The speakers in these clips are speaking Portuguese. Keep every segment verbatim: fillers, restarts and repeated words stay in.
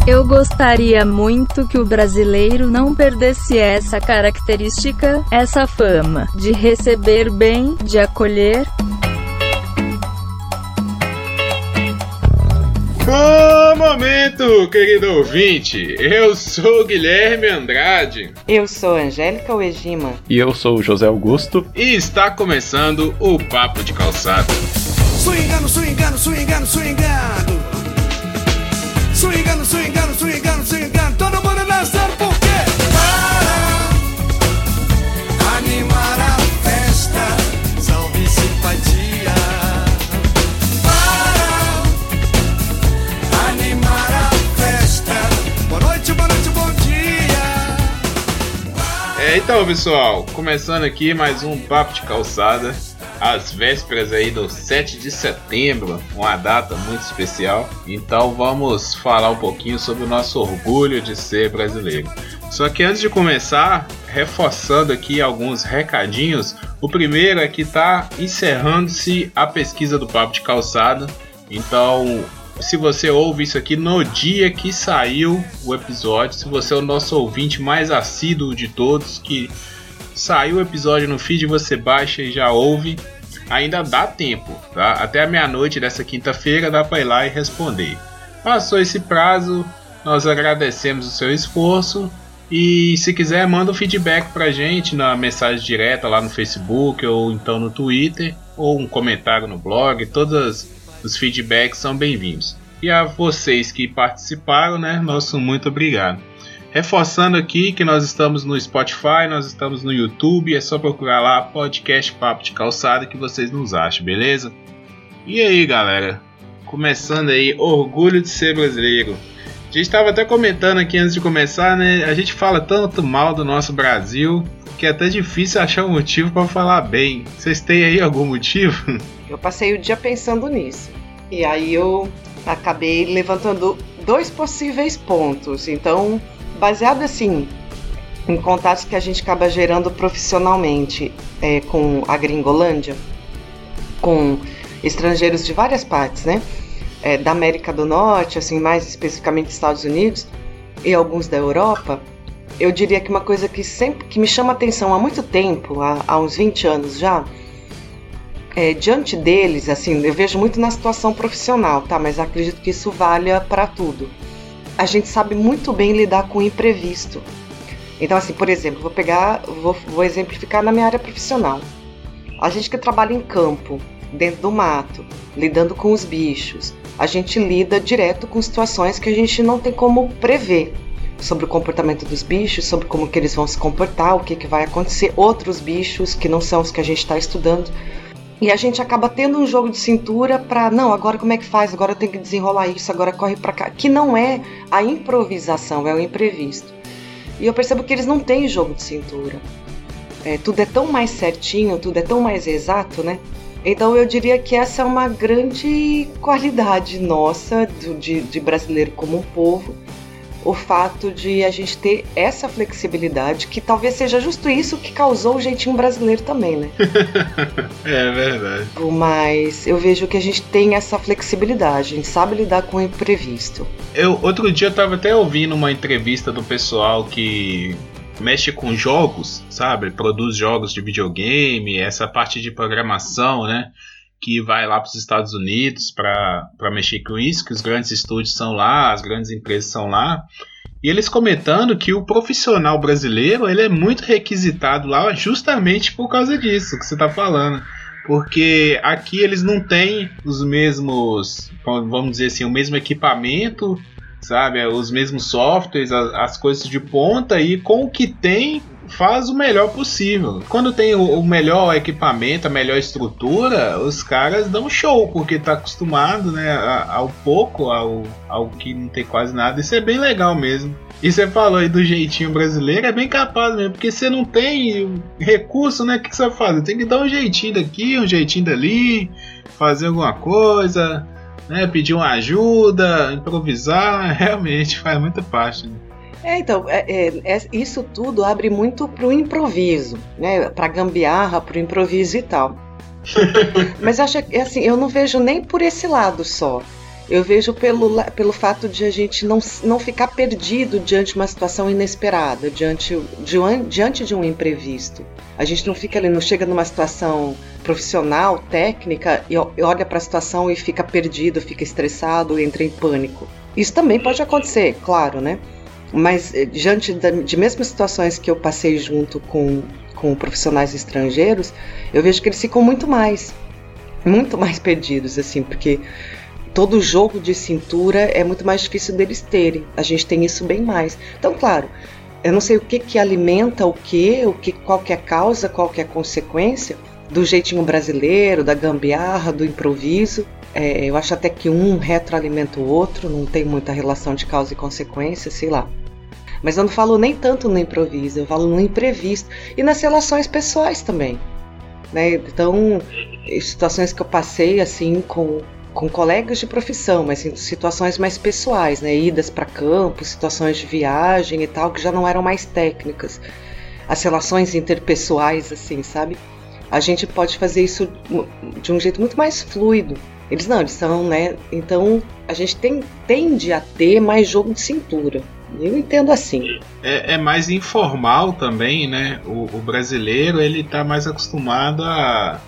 Eu gostaria muito que o brasileiro não perdesse essa característica, essa fama, de receber bem, de acolher. Bom momento, querido ouvinte! Eu sou Guilherme Andrade. Eu sou Angélica Uegima. E eu sou o José Augusto. E está começando o Papo de Calçada. Swingando, swingando, swingando, swingando. Swingando, swingando, swingando, swingando. Todo mundo dançando por quê? Para animar a festa. Salve simpatia. Para animar a festa. Boa noite, boa noite, bom dia. É, então, pessoal, começando aqui mais um Papo de Calçada. Às vésperas aí do sete de setembro, uma data muito especial. Então vamos falar um pouquinho sobre o nosso orgulho de ser brasileiro. Só que antes de começar, reforçando aqui alguns recadinhos. O primeiro é que está encerrando-se a pesquisa do Papo de Calçada. Então, se você ouve isso aqui no dia que saiu o episódio, se você é o nosso ouvinte mais assíduo de todos, que saiu o episódio no feed, você baixa e já ouve. Ainda dá tempo, tá? Até a meia-noite dessa quinta-feira dá para ir lá e responder. Passou esse prazo, nós agradecemos o seu esforço. E se quiser, manda um feedback pra gente na mensagem direta lá no Facebook ou então no Twitter, ou um comentário no blog. Todos os feedbacks são bem-vindos. E a vocês que participaram, né? Nosso muito obrigado. Reforçando aqui que nós estamos no Spotify, nós estamos no YouTube, é só procurar lá podcast Papo de Calçada que vocês nos acham, beleza? E aí, galera, começando aí, orgulho de ser brasileiro. A gente estava até comentando aqui antes de começar, né? A gente fala tanto mal do nosso Brasil que é até difícil achar um motivo para falar bem. Vocês têm aí algum motivo? Eu passei o dia pensando nisso. E aí eu acabei levantando dois possíveis pontos. Então, baseado assim em contatos que a gente acaba gerando profissionalmente é, com a Gringolândia, com estrangeiros de várias partes, né? É, da América do Norte, assim, mais especificamente Estados Unidos e alguns da Europa, eu diria que uma coisa que sempre que me chama atenção há muito tempo, há, há uns vinte anos já, é, diante deles, assim, eu vejo muito na situação profissional, tá? Mas acredito que isso valha para tudo. A gente sabe muito bem lidar com o imprevisto. Então, assim, por exemplo, vou pegar, vou, vou exemplificar na minha área profissional. A gente que trabalha em campo, dentro do mato, lidando com os bichos, a gente lida direto com situações que a gente não tem como prever sobre o comportamento dos bichos, sobre como que eles vão se comportar, o que, que vai acontecer, outros bichos que não são os que a gente está estudando. E a gente acaba tendo um jogo de cintura para, não, agora como é que faz? Agora eu tenho que desenrolar isso, agora corre para cá. Que não é a improvisação, é o imprevisto. E eu percebo que eles não têm jogo de cintura. É, tudo é tão mais certinho, tudo é tão mais exato, né? Então eu diria que essa é uma grande qualidade nossa, do, de, de brasileiro como um povo. O fato de a gente ter essa flexibilidade, que talvez seja justo isso que causou o jeitinho brasileiro também, né? É verdade. Mas eu vejo que a gente tem essa flexibilidade, a gente sabe lidar com o imprevisto. Eu, outro dia eu tava até ouvindo uma entrevista do pessoal que mexe com jogos, sabe? Produz jogos de videogame, essa parte de programação, né? Que vai lá para os Estados Unidos para mexer com isso, que os grandes estúdios são lá, as grandes empresas são lá. E eles comentando que o profissional brasileiro ele é muito requisitado lá justamente por causa disso que você está falando. Porque aqui eles não têm os mesmos, vamos dizer assim, o mesmo equipamento, sabe? Os mesmos softwares, as, as coisas de ponta, e com o que tem faz o melhor possível. Quando tem o, o melhor equipamento, a melhor estrutura, os caras dão show, porque tá acostumado, né, ao pouco, ao, ao que não tem quase nada. Isso é bem legal mesmo. E você falou aí do jeitinho brasileiro, é bem capaz mesmo, porque você não tem recurso, né? O que você vai fazer? Tem que dar um jeitinho daqui, um jeitinho dali, fazer alguma coisa, né? Pedir uma ajuda, improvisar, realmente faz muita parte, né? É, então, é, é, isso tudo abre muito pro improviso, né? Pra gambiarra, pro improviso e tal. Mas acho que, assim, eu não vejo nem por esse lado só. Eu vejo pelo, pelo fato de a gente não, não ficar perdido diante de uma situação inesperada, diante de, um, diante de um imprevisto. A gente não fica ali, não chega numa situação profissional, técnica, e olha para a situação e fica perdido, fica estressado, entra em pânico. Isso também pode acontecer, claro, né? Mas diante da, de mesmas situações que eu passei junto com, com profissionais estrangeiros, eu vejo que eles ficam muito mais, muito mais perdidos, assim, porque todo jogo de cintura é muito mais difícil deles terem. A gente tem isso bem mais. Então, claro, eu não sei o que que alimenta o quê, o que, qual que é a causa, qual que é a consequência do jeitinho brasileiro, da gambiarra, do improviso. É, eu acho até que um retroalimenta o outro, não tem muita relação de causa e consequência, sei lá. Mas eu não falo nem tanto no improviso, eu falo no imprevisto. E nas relações pessoais também, né? Então, situações que eu passei assim com... com colegas de profissão, mas em situações mais pessoais, né? Idas para campo, situações de viagem e tal, que já não eram mais técnicas. As relações interpessoais, assim, sabe? A gente pode fazer isso de um jeito muito mais fluido. Eles não, eles são, né? Então, a gente tem, tende a ter mais jogo de cintura. Eu entendo assim. É, é mais informal também, né? O, o brasileiro, ele tá mais acostumado a...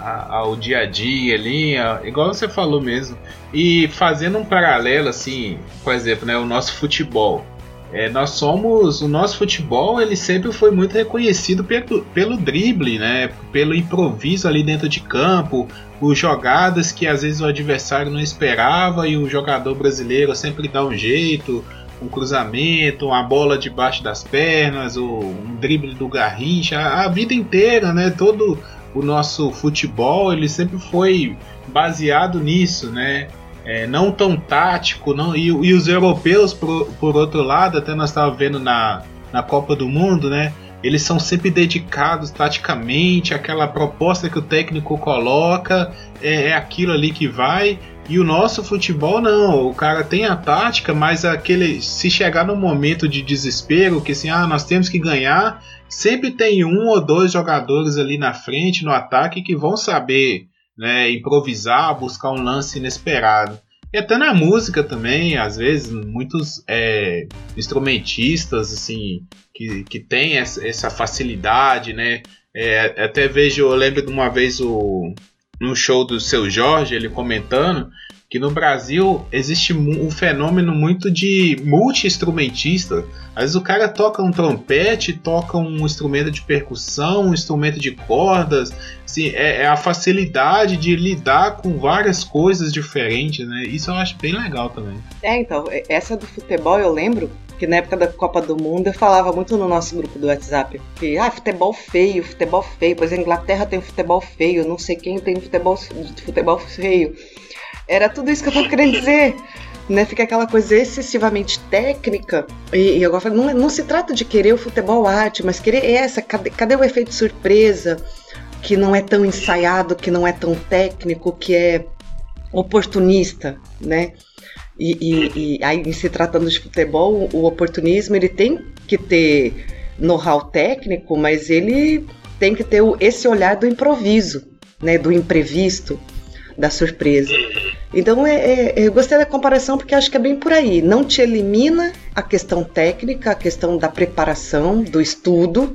ao dia a dia ali, igual você falou mesmo. E fazendo um paralelo assim, por exemplo, né, o nosso futebol, é, nós somos, o nosso futebol ele sempre foi muito reconhecido pelo, pelo drible, né, pelo improviso ali dentro de campo, por jogadas que às vezes o adversário não esperava e o jogador brasileiro sempre dá um jeito, um cruzamento, uma bola debaixo das pernas, um drible do Garrincha, a vida inteira, né, todo o nosso futebol ele sempre foi baseado nisso, né? É, não tão tático, não, e, e os europeus, por, por outro lado, até nós estávamos vendo na, na Copa do Mundo, né? Eles são sempre dedicados taticamente, aquela proposta que o técnico coloca, é, é aquilo ali que vai. E o nosso futebol não, o cara tem a tática, mas aquele, se chegar num momento de desespero, que assim, ah, nós temos que ganhar, sempre tem um ou dois jogadores ali na frente, no ataque, que vão saber, né, improvisar, buscar um lance inesperado. E até na música também, às vezes, muitos é, instrumentistas assim, que, que têm essa, essa facilidade, né? É, até vejo, eu lembro de uma vez o, no show do Seu Jorge, ele comentando que no Brasil existe um fenômeno muito de multi-instrumentista. Às vezes o cara toca um trompete, toca um instrumento de percussão, um instrumento de cordas. Assim, é, é a facilidade de lidar com várias coisas diferentes, né? Isso eu acho bem legal também. É, então, essa do futebol eu lembro que na época da Copa do Mundo eu falava muito no nosso grupo do WhatsApp que, ah, futebol feio, futebol feio, pois a Inglaterra tem futebol feio, não sei quem tem futebol, futebol feio. Era tudo isso que eu tô querendo dizer, né? Fica aquela coisa excessivamente técnica. E, e agora não, não se trata de querer o futebol arte, mas querer essa. Cadê, cadê o efeito surpresa? Que não é tão ensaiado, que não é tão técnico, que é oportunista, né? E, e, e aí, se tratando de futebol, o oportunismo ele tem que ter know-how técnico, mas ele tem que ter esse olhar do improviso, né? Do imprevisto, da surpresa. Então é, é, eu gostei da comparação porque acho que é bem por aí. Não te elimina a questão técnica, a questão da preparação, do estudo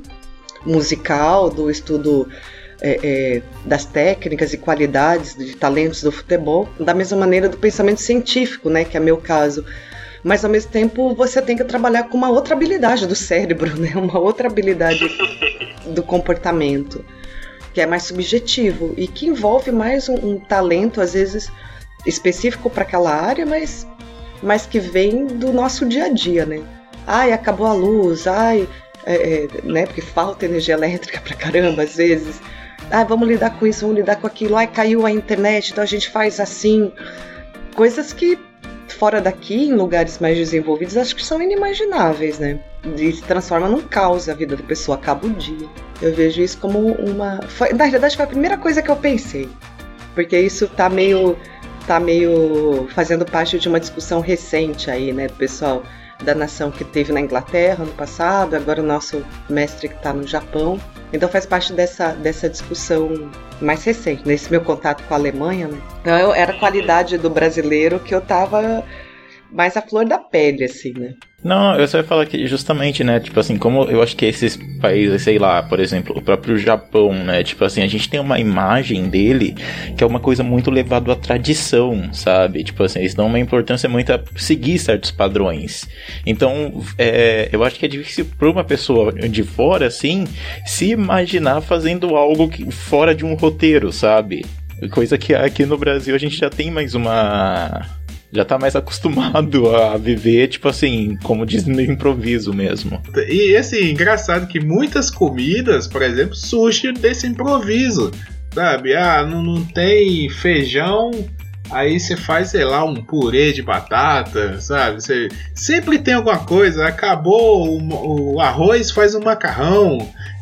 musical, do estudo é, é, das técnicas e qualidades de talentos do futebol, da mesma maneira do pensamento científico, né, que é meu caso. Mas ao mesmo tempo você tem que trabalhar com uma outra habilidade do cérebro, né, uma outra habilidade do comportamento, que é mais subjetivo e que envolve mais um, um talento, às vezes, específico para aquela área, mas, mas que vem do nosso dia a dia, né? Ai, acabou a luz, ai, é, é, né, porque falta energia elétrica pra caramba, às vezes. Ai, vamos lidar com isso, vamos lidar com aquilo. Ai, caiu a internet, então a gente faz assim. Coisas que, fora daqui, em lugares mais desenvolvidos, acho que são inimagináveis, né? E se transforma num caos a vida da pessoa, acaba o dia. Eu vejo isso como uma... Foi, na realidade, foi a primeira coisa que eu pensei. Porque isso tá meio... tá meio fazendo parte de uma discussão recente aí, né, do pessoal. da nação que teve na Inglaterra no passado, agora o nosso mestre que está no Japão. Então faz parte dessa, dessa discussão mais recente, nesse meu contato com a Alemanha, né? Então eu, era a qualidade do brasileiro que eu tava mais à flor da pele, assim, né? Não, eu só ia falar que justamente, né, tipo assim, como eu acho que esses países, sei lá, por exemplo, o próprio Japão, né, tipo assim, a gente tem uma imagem dele que é uma coisa muito levada à tradição, sabe? Tipo assim, eles dão uma importância muito a seguir certos padrões. Então, é, eu acho que é difícil para uma pessoa de fora, assim, se imaginar fazendo algo que, fora de um roteiro, sabe? Coisa que aqui no Brasil a gente já tem mais uma... já tá mais acostumado a viver, tipo assim, como diz no improviso mesmo. E assim, engraçado que muitas comidas, por exemplo, surgem desse improviso, sabe? Ah, não, não tem feijão, aí você faz, sei lá, um purê de batata, sabe? Você sempre tem alguma coisa, acabou o, o arroz, faz um macarrão,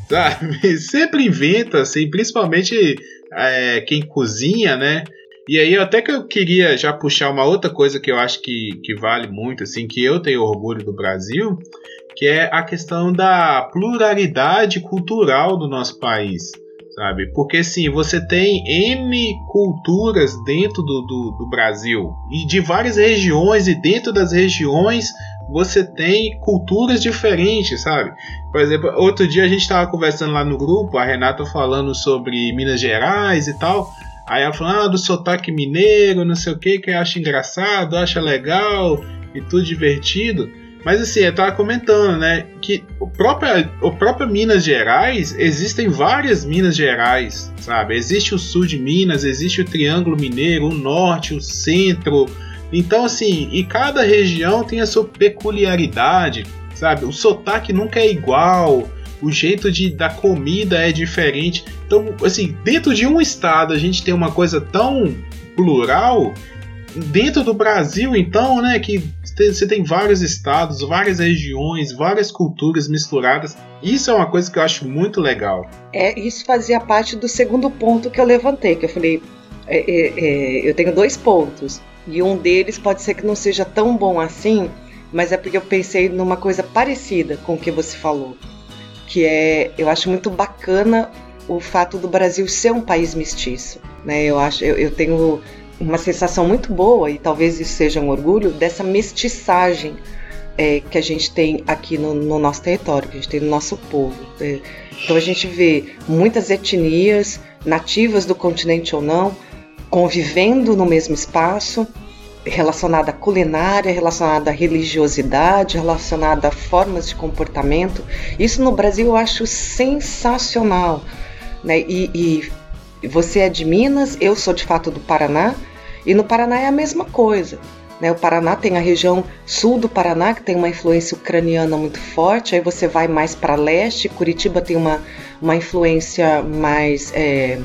sabe? Sempre inventa, assim, principalmente é, quem cozinha, né? E aí até que eu queria já puxar uma outra coisa que eu acho que, que vale muito, assim, que eu tenho orgulho do Brasil, que é a questão da pluralidade cultural do nosso país, sabe? Porque assim, você tem N culturas dentro do, do, do Brasil, e de várias regiões, e dentro das regiões você tem culturas diferentes, sabe? Por exemplo, outro dia a gente estava conversando lá no grupo, a Renata falando sobre Minas Gerais e tal. Aí ela falou, ah, do sotaque mineiro, não sei o que, que eu acho engraçado, acha legal e tudo divertido. Mas assim, eu tava comentando, né, que o próprio, o próprio Minas Gerais, existem várias Minas Gerais, sabe? Existe o sul de Minas, existe o Triângulo Mineiro, o norte, o centro. Então assim, e cada região tem a sua peculiaridade, sabe? O sotaque nunca é igual. O jeito de, da comida é diferente. Então, assim, dentro de um estado a gente tem uma coisa tão plural. Dentro do Brasil, então, né, que você tem vários estados, várias regiões, várias culturas misturadas. Isso é uma coisa que eu acho muito legal. É, isso fazia parte do segundo ponto que eu levantei, que eu falei, é, é, é, eu tenho dois pontos. E um deles pode ser que não seja tão bom assim, mas é porque eu pensei numa coisa parecida com o que você falou. Que é, eu acho muito bacana o fato do Brasil ser um país mestiço, né? Eu acho, eu, eu tenho uma sensação muito boa, e talvez isso seja um orgulho, dessa mestiçagem é, que a gente tem aqui no, no nosso território, que a gente tem no nosso povo. É, então a gente vê muitas etnias, nativas do continente ou não, convivendo no mesmo espaço, relacionada à culinária, relacionada à religiosidade, relacionada a formas de comportamento. Isso no Brasil eu acho sensacional, né? E, e você é de Minas, eu sou de fato do Paraná, e no Paraná é a mesma coisa, né? O Paraná tem a região sul do Paraná, que tem uma influência ucraniana muito forte, aí você vai mais para leste, Curitiba tem uma, uma influência mais é,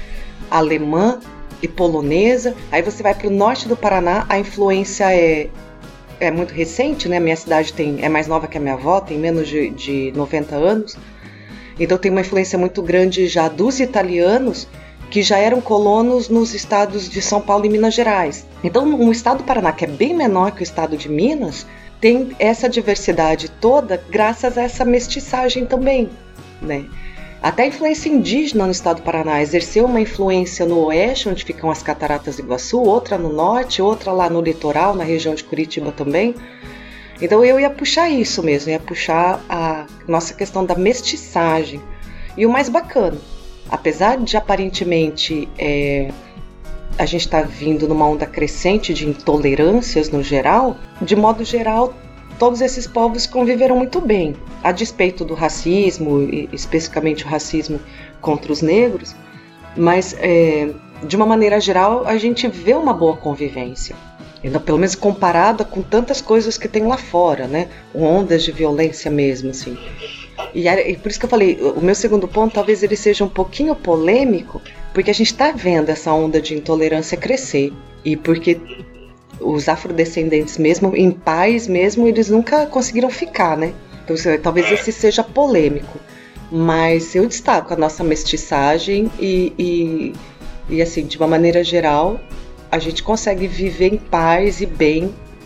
alemã, e polonesa. Aí você vai para o norte do Paraná, a influência é, é muito recente, né? Minha cidade tem, é mais nova que a minha avó, tem menos de, de noventa anos. Então tem uma influência muito grande já dos italianos, que já eram colonos nos estados de São Paulo e Minas Gerais. Então o estado do Paraná, que é bem menor que o estado de Minas, tem essa diversidade toda graças a essa mestiçagem também, né? Até a influência indígena no estado do Paraná exerceu uma influência no oeste, onde ficam as Cataratas do Iguaçu, outra no norte, outra lá no litoral, na região de Curitiba também. Então eu ia puxar isso mesmo, ia puxar a nossa questão da mestiçagem. E o mais bacana, apesar de aparentemente é, a gente estar tá vindo numa onda crescente de intolerâncias no geral, de modo geral, todos esses povos conviveram muito bem, a despeito do racismo, e especificamente o racismo contra os negros, mas é, de uma maneira geral a gente vê uma boa convivência, ainda pelo menos comparada com tantas coisas que tem lá fora, né? Ondas de violência mesmo, assim. E, é, e por isso que eu falei, o meu segundo ponto talvez ele seja um pouquinho polêmico, porque a gente está vendo essa onda de intolerância crescer, e porque os afrodescendentes mesmo, em paz mesmo, eles nunca conseguiram ficar, né? Então talvez esse seja polêmico, mas eu destaco a nossa mestiçagem e, e, e assim, de uma maneira geral, a gente consegue viver em paz e bem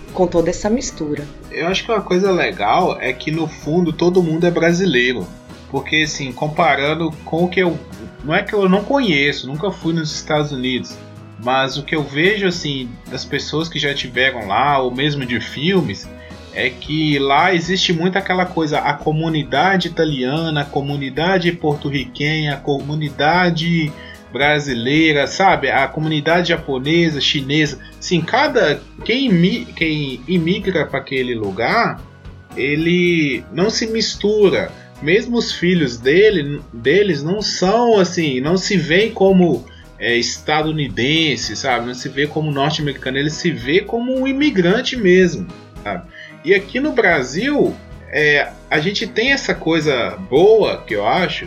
com toda essa mistura. Eu acho que uma coisa legal é que no fundo todo mundo é brasileiro. Porque assim, comparando com o que eu... Não é que eu não conheço, nunca fui nos Estados Unidos. Mas o que eu vejo assim das pessoas que já estiveram lá, ou mesmo de filmes, é que lá existe muito aquela coisa, a comunidade italiana, a comunidade porto-riquenha, a comunidade brasileira, sabe? A comunidade japonesa, chinesa. Sim, cada quem, imi, quem imigra para aquele lugar, ele não se mistura. Mesmo os filhos dele, deles não são assim, não se veem como é, estadunidense, sabe? Não se vê como norte-americano, ele se vê como um imigrante mesmo, sabe? E aqui no Brasil, é, a gente tem essa coisa boa, que eu acho,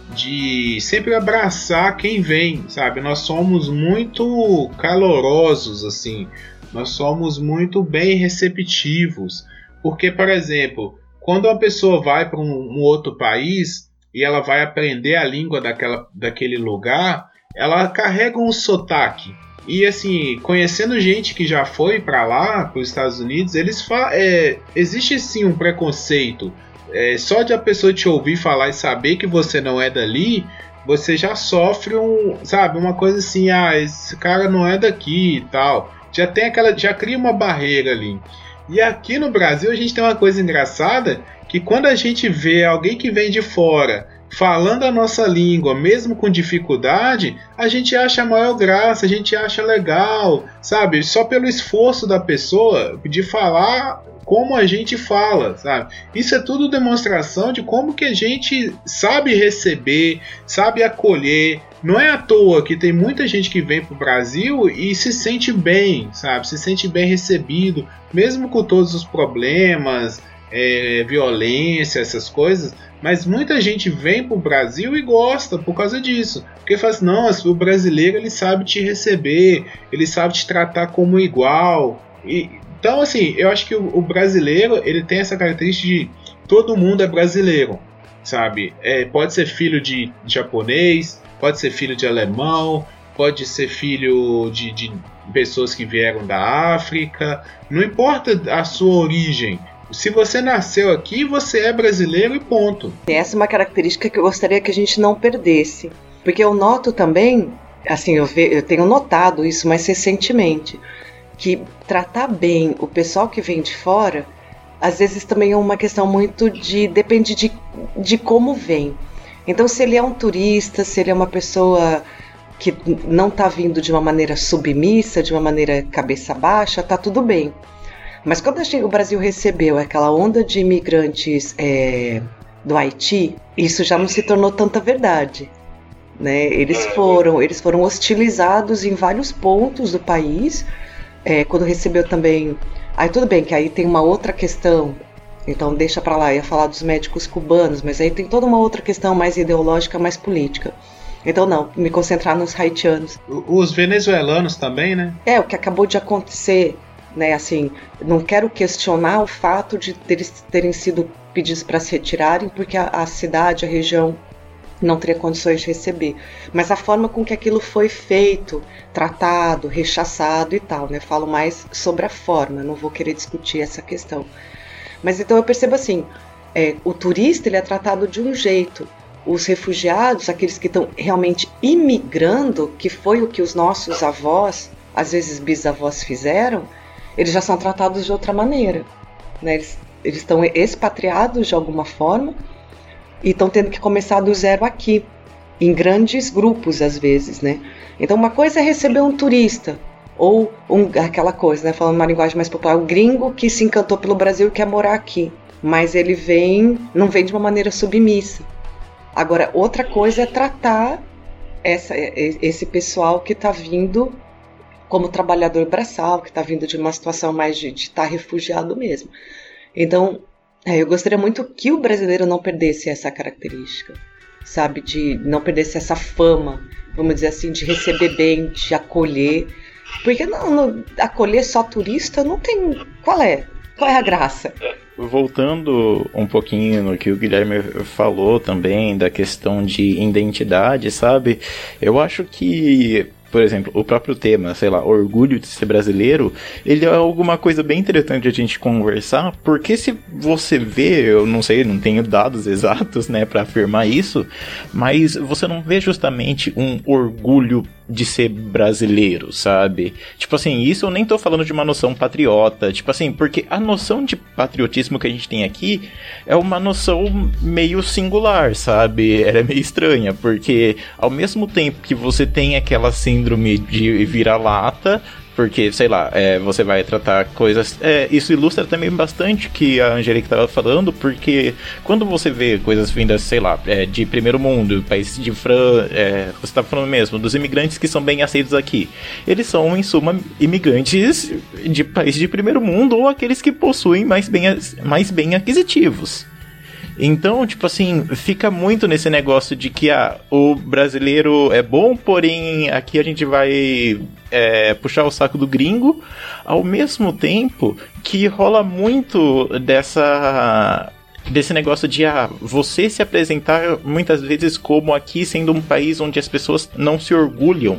de sempre abraçar quem vem, sabe? Nós somos muito calorosos, assim, nós somos muito bem receptivos, porque, por exemplo, quando uma pessoa vai para um, um outro país e ela vai aprender a língua daquela, daquele lugar, ela carrega um sotaque. E assim, conhecendo gente que já foi para lá, para os Estados Unidos, eles fa- é, existe sim um preconceito. É, só de a pessoa te ouvir falar e saber que você não é dali, você já sofre um, sabe, uma coisa assim, ah, esse cara não é daqui e tal. Já tem aquela, já cria uma barreira ali. E aqui no Brasil a gente tem uma coisa engraçada, que quando a gente vê alguém que vem de fora falando a nossa língua, mesmo com dificuldade, a gente acha a maior graça, a gente acha legal, sabe? Só pelo esforço da pessoa de falar como a gente fala, sabe? Isso é tudo demonstração de como que a gente sabe receber, sabe acolher. Não é à toa que tem muita gente que vem pro Brasil e se sente bem, sabe? Se sente bem recebido, mesmo com todos os problemas, é, violência, essas coisas. Mas muita gente vem pro Brasil e gosta por causa disso. Porque fala assim, não, o brasileiro ele sabe te receber, ele sabe te tratar como igual. E, então, assim, eu acho que o, o brasileiro ele tem essa característica de todo mundo é brasileiro, sabe? É, pode ser filho de japonês, pode ser filho de alemão, pode ser filho de, de pessoas que vieram da África. Não importa a sua origem. Se você nasceu aqui, você é brasileiro e ponto. Essa é uma característica que eu gostaria que a gente não perdesse. Porque eu noto também, assim, eu, ve, eu tenho notado isso mais recentemente, que tratar bem o pessoal que vem de fora, às vezes também é uma questão muito de... depende de, de como vem. Então, se ele é um turista, se ele é uma pessoa que não está vindo de uma maneira submissa, de uma maneira cabeça baixa, tá tudo bem. Mas quando o Brasil recebeu aquela onda de imigrantes é, do Haiti, isso já não se tornou tanta verdade, né? Eles foram, eles foram hostilizados em vários pontos do país, é, quando recebeu também... Aí tudo bem que aí tem uma outra questão, então deixa pra lá, eu ia falar dos médicos cubanos, mas aí tem toda uma outra questão mais ideológica, mais política. Então não, me concentrar nos haitianos. Os venezuelanos também, né? É, o que acabou de acontecer... Né, assim, não quero questionar o fato de eles terem sido pedidos para se retirarem porque a, a cidade, a região não teria condições de receber, mas a forma com que aquilo foi feito, tratado, rechaçado e tal, né? Falo mais sobre a forma, não vou querer discutir essa questão. Mas então eu percebo assim, é, o turista ele é tratado de um jeito, os refugiados, aqueles que estão realmente imigrando, que foi o que os nossos avós, às vezes bisavós fizeram, eles já são tratados de outra maneira, né? Eles, eles estão expatriados de alguma forma e estão tendo que começar do zero aqui, em grandes grupos às vezes, né? Então uma coisa é receber um turista, ou um, aquela coisa, né? Falando uma linguagem mais popular, o gringo que se encantou pelo Brasil e quer morar aqui, mas ele vem, não vem de uma maneira submissa. Agora, outra coisa é tratar essa, esse pessoal que está vindo como trabalhador braçal, que está vindo de uma situação mais de estar tá refugiado mesmo. Então, é, eu gostaria muito que o brasileiro não perdesse essa característica, sabe, de não perdesse essa fama, vamos dizer assim, de receber bem, de acolher, porque não, não, acolher só turista não tem... Qual é? Qual é a graça? Voltando um pouquinho no que o Guilherme falou também, da questão de identidade, sabe? Eu acho que por exemplo, o próprio tema, sei lá, orgulho de ser brasileiro, ele é alguma coisa bem interessante a gente conversar, porque se você vê, eu não sei, não tenho dados exatos, né, pra afirmar isso, mas você não vê justamente um orgulho de ser brasileiro, sabe? Tipo assim, isso eu nem tô falando de uma noção patriota, tipo assim, porque a noção de patriotismo que a gente tem aqui é uma noção meio singular, sabe? Ela é meio estranha, porque ao mesmo tempo que você tem aquela síndrome de vira-lata, porque, sei lá, é, você vai tratar coisas... É, isso ilustra também bastante que a Angélica estava falando, porque quando você vê coisas vindas, sei lá, é, de primeiro mundo, país de Fran... É, você estava falando mesmo, dos imigrantes que são bem aceitos aqui. Eles são, em suma, imigrantes de país de primeiro mundo ou aqueles que possuem mais bem, mais bem aquisitivos. Então, tipo assim, fica muito nesse negócio de que ah, o brasileiro é bom, porém aqui a gente vai é, puxar o saco do gringo, ao mesmo tempo que rola muito dessa... desse negócio de ah, você se apresentar muitas vezes como aqui sendo um país onde as pessoas não se orgulham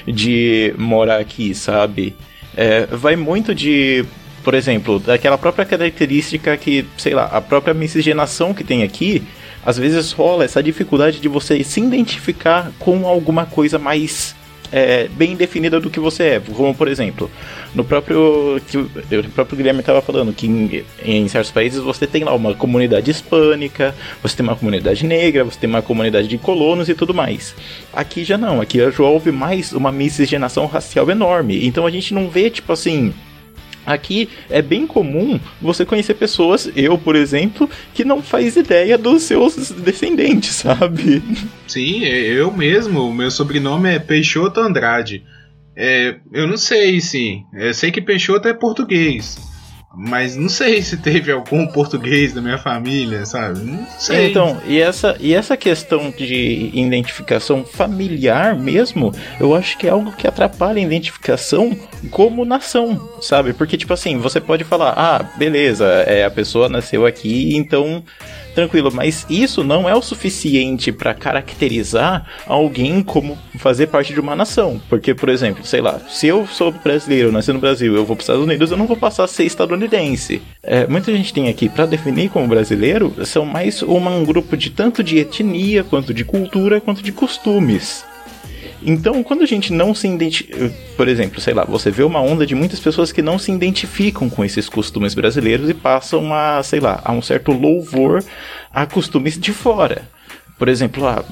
de morar aqui, sabe? É, vai muito de... Por exemplo, daquela própria característica que, sei lá, a própria miscigenação que tem aqui, às vezes rola essa dificuldade de você se identificar com alguma coisa mais é, bem definida do que você é. Como, por exemplo, no próprio, que o próprio Guilherme estava falando, que em, em certos países você tem lá uma comunidade hispânica, você tem uma comunidade negra, você tem uma comunidade de colonos e tudo mais. Aqui já não, aqui já houve mais uma miscigenação racial enorme. Então a gente não vê, tipo assim... Aqui é bem comum você conhecer pessoas, eu, por exemplo, que não faz ideia dos seus descendentes, sabe? Sim, eu mesmo, meu sobrenome é Peixoto Andrade. É, eu não sei, sim. Eu sei que Peixoto é português. Mas não sei se teve algum português da minha família, sabe? Não sei. Então, e essa, e essa questão de identificação familiar mesmo, eu acho que é algo que atrapalha a identificação como nação, sabe? Porque, tipo assim, você pode falar, ah, beleza, é, a pessoa nasceu aqui, então... Tranquilo, mas isso não é o suficiente para caracterizar alguém como fazer parte de uma nação. Porque, por exemplo, sei lá, se eu sou brasileiro, nasci no Brasil, eu vou para os Estados Unidos, eu não vou passar a ser estadunidense. É, muita gente tem aqui, para definir como brasileiro, são mais uma, um grupo de tanto de etnia, quanto de cultura, quanto de costumes. Então, quando a gente não se identifica... Por exemplo, sei lá, você vê uma onda de muitas pessoas que não se identificam com esses costumes brasileiros e passam a, sei lá, a um certo louvor a costumes de fora. Por exemplo, ah,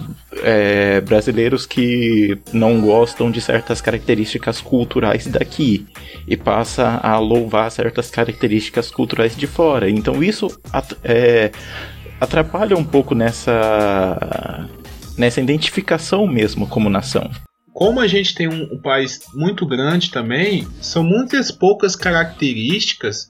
é, brasileiros que não gostam de certas características culturais daqui e passa a louvar certas características culturais de fora. Então, isso é, atrapalha um pouco nessa... nessa identificação mesmo como nação. Como a gente tem um, um país muito grande também, são muitas poucas características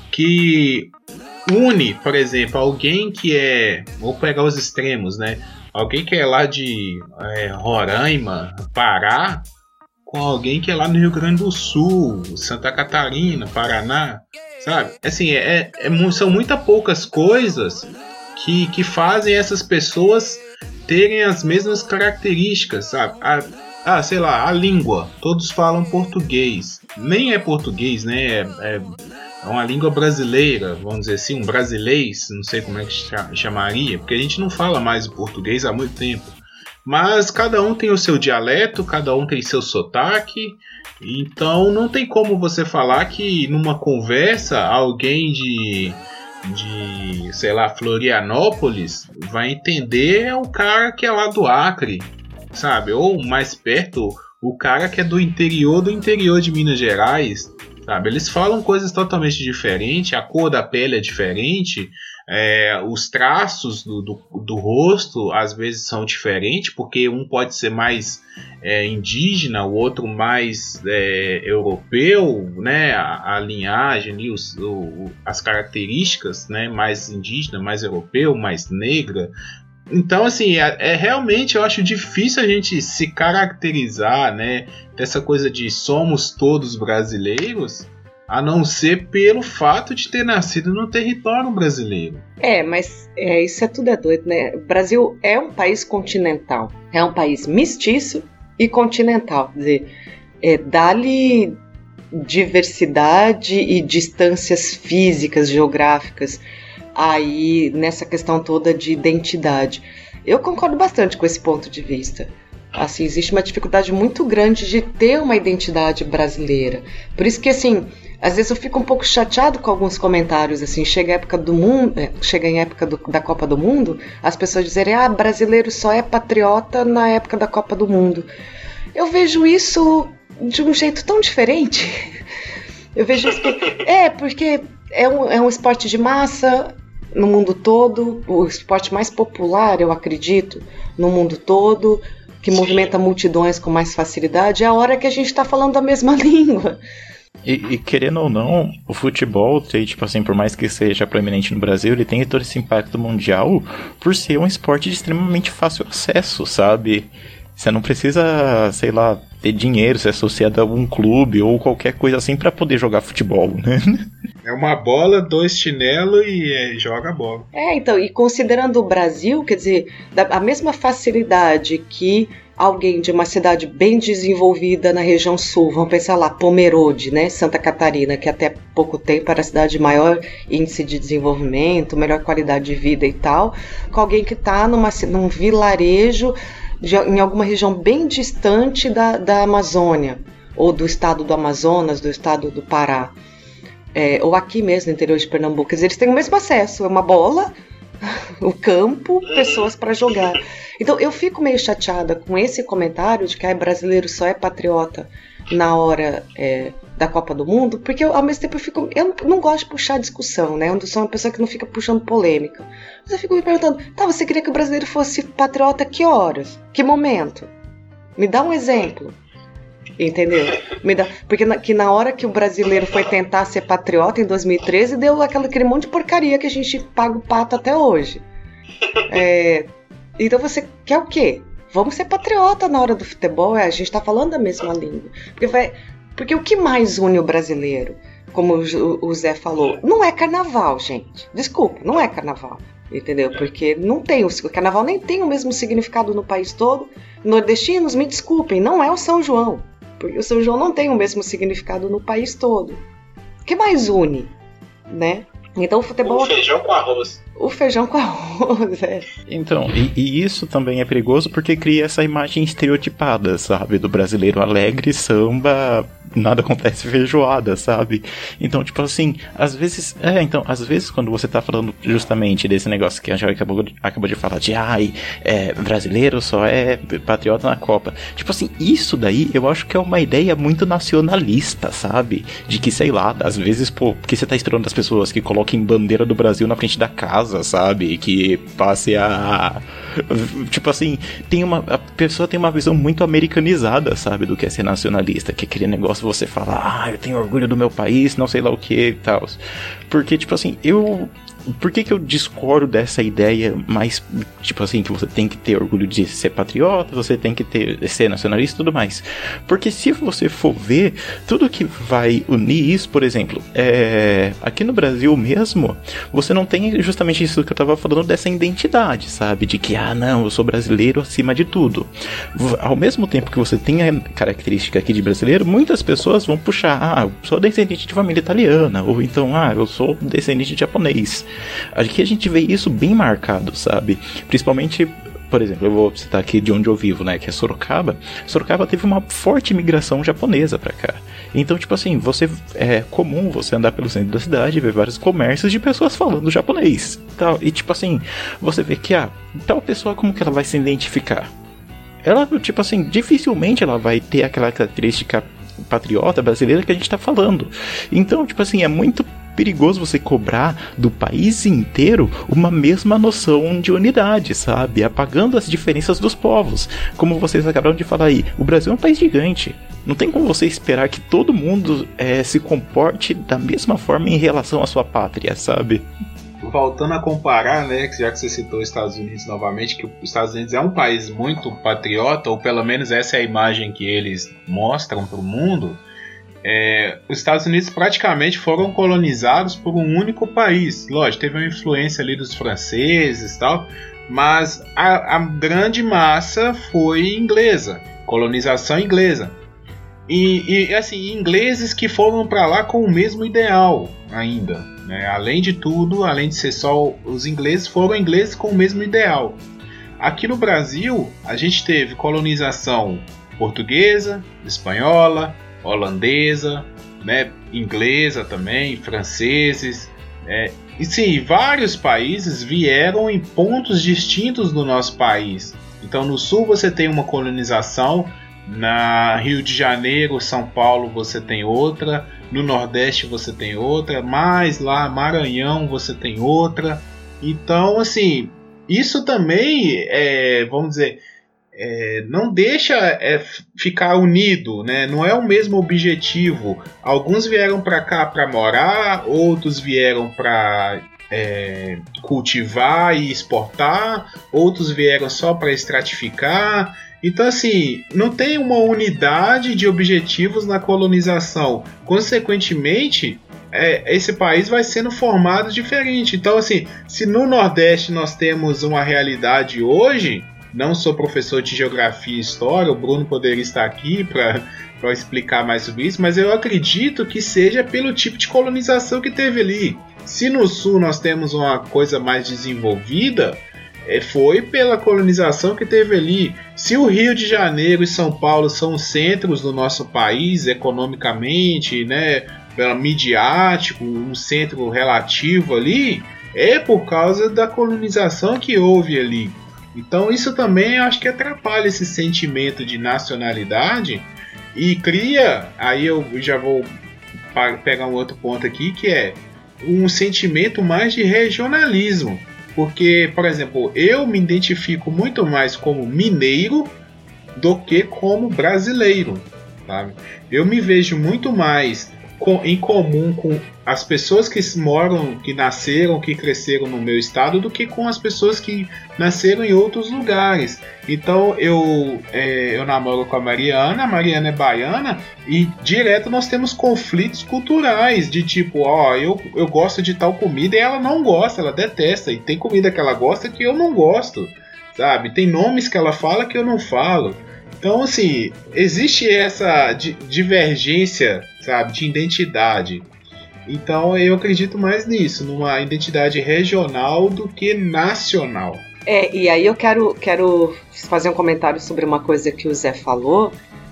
que une, por exemplo, alguém que é... Vou pegar os extremos, né? Alguém que é lá de é, Roraima, Pará, com alguém que é lá no Rio Grande do Sul, Santa Catarina, Paraná, sabe? Assim, é, é, são muitas poucas coisas que, que fazem essas pessoas terem as mesmas características, sabe? A, ah, sei lá, a língua. Todos falam português. Nem é português, né? É, é, é uma língua brasileira, vamos dizer assim, um brasilês, não sei como é que chamaria, porque a gente não fala mais o português há muito tempo. Mas cada um tem o seu dialeto, cada um tem seu sotaque, então não tem como você falar que numa conversa alguém de... de, sei lá, Florianópolis vai entender o cara que é lá do Acre, sabe? Ou mais perto, o cara que é do interior do interior de Minas Gerais, sabe? Eles falam coisas totalmente diferentes, a cor da pele é diferente, é, os traços do, do, do rosto às vezes são diferentes, porque um pode ser mais é, indígena, o outro mais é, europeu, né? A, a linhagem ali, os, o, as características, né? Mais indígena, mais europeu, mais negra. Então, assim, é, é realmente, eu acho difícil a gente se caracterizar, né? Dessa coisa de somos todos brasileiros, a não ser pelo fato de ter nascido no território brasileiro. É, mas é, isso é tudo é doido, né? O Brasil é um país continental, é um país mestiço e continental. Quer dizer, é, dá-lhe diversidade e distâncias físicas, geográficas, aí nessa questão toda de identidade. Eu concordo bastante com esse ponto de vista. Assim, existe uma dificuldade muito grande de ter uma identidade brasileira. Por isso que, assim, às vezes eu fico um pouco chateado com alguns comentários, assim, chega a época do mundo, chega em época do, da Copa do Mundo, as pessoas dizerem, ah, brasileiro só é patriota na época da Copa do Mundo. Eu vejo isso de um jeito tão diferente. Eu vejo isso que... É, porque é um, é um esporte de massa no mundo todo, o esporte mais popular, eu acredito, no mundo todo, que movimenta multidões com mais facilidade, é a hora que a gente está falando a mesma língua. E, e querendo ou não, o futebol, tipo assim, por mais que seja proeminente no Brasil, ele tem todo esse impacto mundial por ser um esporte de extremamente fácil acesso, sabe? Você não precisa, sei lá, ter dinheiro, ser associado a algum clube ou qualquer coisa assim pra poder jogar futebol, né? É uma bola, dois chinelos e é, joga a bola. É, então, e considerando o Brasil, quer dizer, da, a mesma facilidade que alguém de uma cidade bem desenvolvida na região sul, vamos pensar lá, Pomerode, né, Santa Catarina, que até pouco tempo era a cidade de maior índice de desenvolvimento, melhor qualidade de vida e tal, com alguém que está num vilarejo de, em alguma região bem distante da, da Amazônia, ou do estado do Amazonas, do estado do Pará, é, ou aqui mesmo no interior de Pernambuco. Quer dizer, eles têm o mesmo acesso, é uma bola, o campo, pessoas para jogar. Então eu fico meio chateada com esse comentário de que ah, brasileiro só é patriota na hora é, da Copa do Mundo, porque eu, ao mesmo tempo eu fico, eu não gosto de puxar discussão, né? Eu sou uma pessoa que não fica puxando polêmica. Mas eu fico me perguntando, tá, você queria que o brasileiro fosse patriota que horas? Que momento? Me dá um exemplo. Entendeu? Me dá, porque na, que na hora que o brasileiro foi tentar ser patriota em dois mil e treze, deu aquela, aquele monte de porcaria que a gente paga o pato até hoje. É, então você quer o quê? Vamos ser patriota na hora do futebol, é, a gente tá falando a mesma língua. Porque, vai, porque o que mais une o brasileiro, como o, o Zé falou, não é carnaval, gente. Desculpa, não é carnaval. Entendeu? Porque não tem, o carnaval nem tem o mesmo significado no país todo. Nordestinos, me desculpem, não é o São João. Porque o São João não tem o mesmo significado no país todo. O que mais une, né? Então o futebol... O feijão com arroz. O feijão com arroz, é. Então, e, e isso também é perigoso porque cria essa imagem estereotipada, sabe? Do brasileiro alegre, samba, nada acontece feijoada, sabe? Então, tipo assim, às vezes... É, então, às vezes quando você tá falando justamente desse negócio que a Joy acabou, acabou de falar, de ai, é, brasileiro só é patriota na Copa. Tipo assim, isso daí eu acho que é uma ideia muito nacionalista, sabe? De que, sei lá, às vezes, pô, porque você tá esperando das pessoas que coloquem bandeira do Brasil na frente da casa, sabe? Que passe a... Tipo assim, tem uma... a pessoa tem uma visão muito americanizada, sabe? Do que é ser nacionalista. Que é aquele negócio você falar, ah, eu tenho orgulho do meu país, não sei lá o que e tal. Porque, tipo assim, eu... Por que que eu discordo dessa ideia mais, tipo assim, que você tem que ter orgulho de ser patriota, você tem que ter, ser nacionalista e tudo mais? Porque se você for ver, tudo que vai unir isso, por exemplo, é, aqui no Brasil mesmo, você não tem justamente isso que eu tava falando, dessa identidade, sabe? De que, ah, não, eu sou brasileiro acima de tudo. Ao mesmo tempo que você tem a característica aqui de brasileiro, muitas pessoas vão puxar, ah, eu sou descendente de família italiana, ou então, ah, eu sou descendente de japonês. Aqui a gente vê isso bem marcado, sabe? Principalmente, por exemplo, eu vou citar aqui de onde eu vivo, né? Que é Sorocaba. Sorocaba teve uma forte imigração japonesa pra cá. Então, tipo assim, você é comum você andar pelo centro da cidade e ver vários comércios de pessoas falando japonês. Tal. E tipo assim, você vê que, ah, tal pessoa, como que ela vai se identificar? Ela, tipo assim, dificilmente ela vai ter aquela característica patriota brasileira que a gente tá falando. Então, tipo assim, é muito perigoso você cobrar do país inteiro uma mesma noção de unidade, sabe? Apagando as diferenças dos povos. Como vocês acabaram de falar aí, o Brasil é um país gigante. Não tem como você esperar que todo mundo é, se comporte da mesma forma em relação à sua pátria, sabe? Voltando a comparar, né, já que você citou os Estados Unidos novamente, que os Estados Unidos é um país muito patriota, ou pelo menos essa é a imagem que eles mostram para o mundo. É, os Estados Unidos praticamente foram colonizados por um único país. Lógico, teve uma influência ali dos franceses e tal, mas a, a grande massa foi inglesa. colonização inglesa. E, e assim, ingleses que foram para lá com o mesmo ideal ainda, né? Além de tudo, além de ser só os ingleses, foram ingleses com o mesmo ideal. Aqui no Brasil, a gente teve colonização portuguesa, espanhola, holandesa, né? Inglesa também, franceses, é, e sim, vários países vieram em pontos distintos do nosso país. Então no sul você tem uma colonização, na Rio de Janeiro, São Paulo você tem outra, no Nordeste você tem outra, mais lá Maranhão você tem outra. Então assim, isso também é, vamos dizer, é, não deixa é, ficar unido, né? Não é o mesmo objetivo. Alguns vieram para cá para morar, outros vieram para é, cultivar e exportar, outros vieram só para estratificar. Então assim, não tem uma unidade de objetivos na colonização. Consequentemente, é, esse país vai sendo formado diferente. Então assim, se no Nordeste nós temos uma realidade hoje, não sou professor de geografia e história, o Bruno poderia estar aqui para explicar mais sobre isso, mas eu acredito que seja pelo tipo de colonização que teve ali. Se no Sul nós temos uma coisa mais desenvolvida, foi pela colonização que teve ali. Se o Rio de Janeiro e São Paulo são os centros do nosso país economicamente, né, midiático, um centro relativo ali, é por causa da colonização que houve ali. Então isso também acho que atrapalha esse sentimento de nacionalidade e cria, aí eu já vou pegar um outro ponto aqui, que é um sentimento mais de regionalismo. Porque, por exemplo, eu me identifico muito mais como mineiro do que como brasileiro, sabe? Eu me vejo muito mais com, em comum com as pessoas que moram, que nasceram, que cresceram no meu estado, do que com as pessoas que nasceram em outros lugares. Então eu, é, eu namoro com a Mariana, a Mariana é baiana, e direto nós temos conflitos culturais, de tipo, ó, eu, eu gosto de tal comida e ela não gosta, ela detesta, e tem comida que ela gosta que eu não gosto, sabe? Tem nomes que ela fala que eu não falo. Então, assim, existe essa di- divergência, sabe, de identidade. Então eu acredito mais nisso, numa identidade regional do que nacional. É, e aí eu quero, quero fazer um comentário sobre uma coisa que o Zé falou,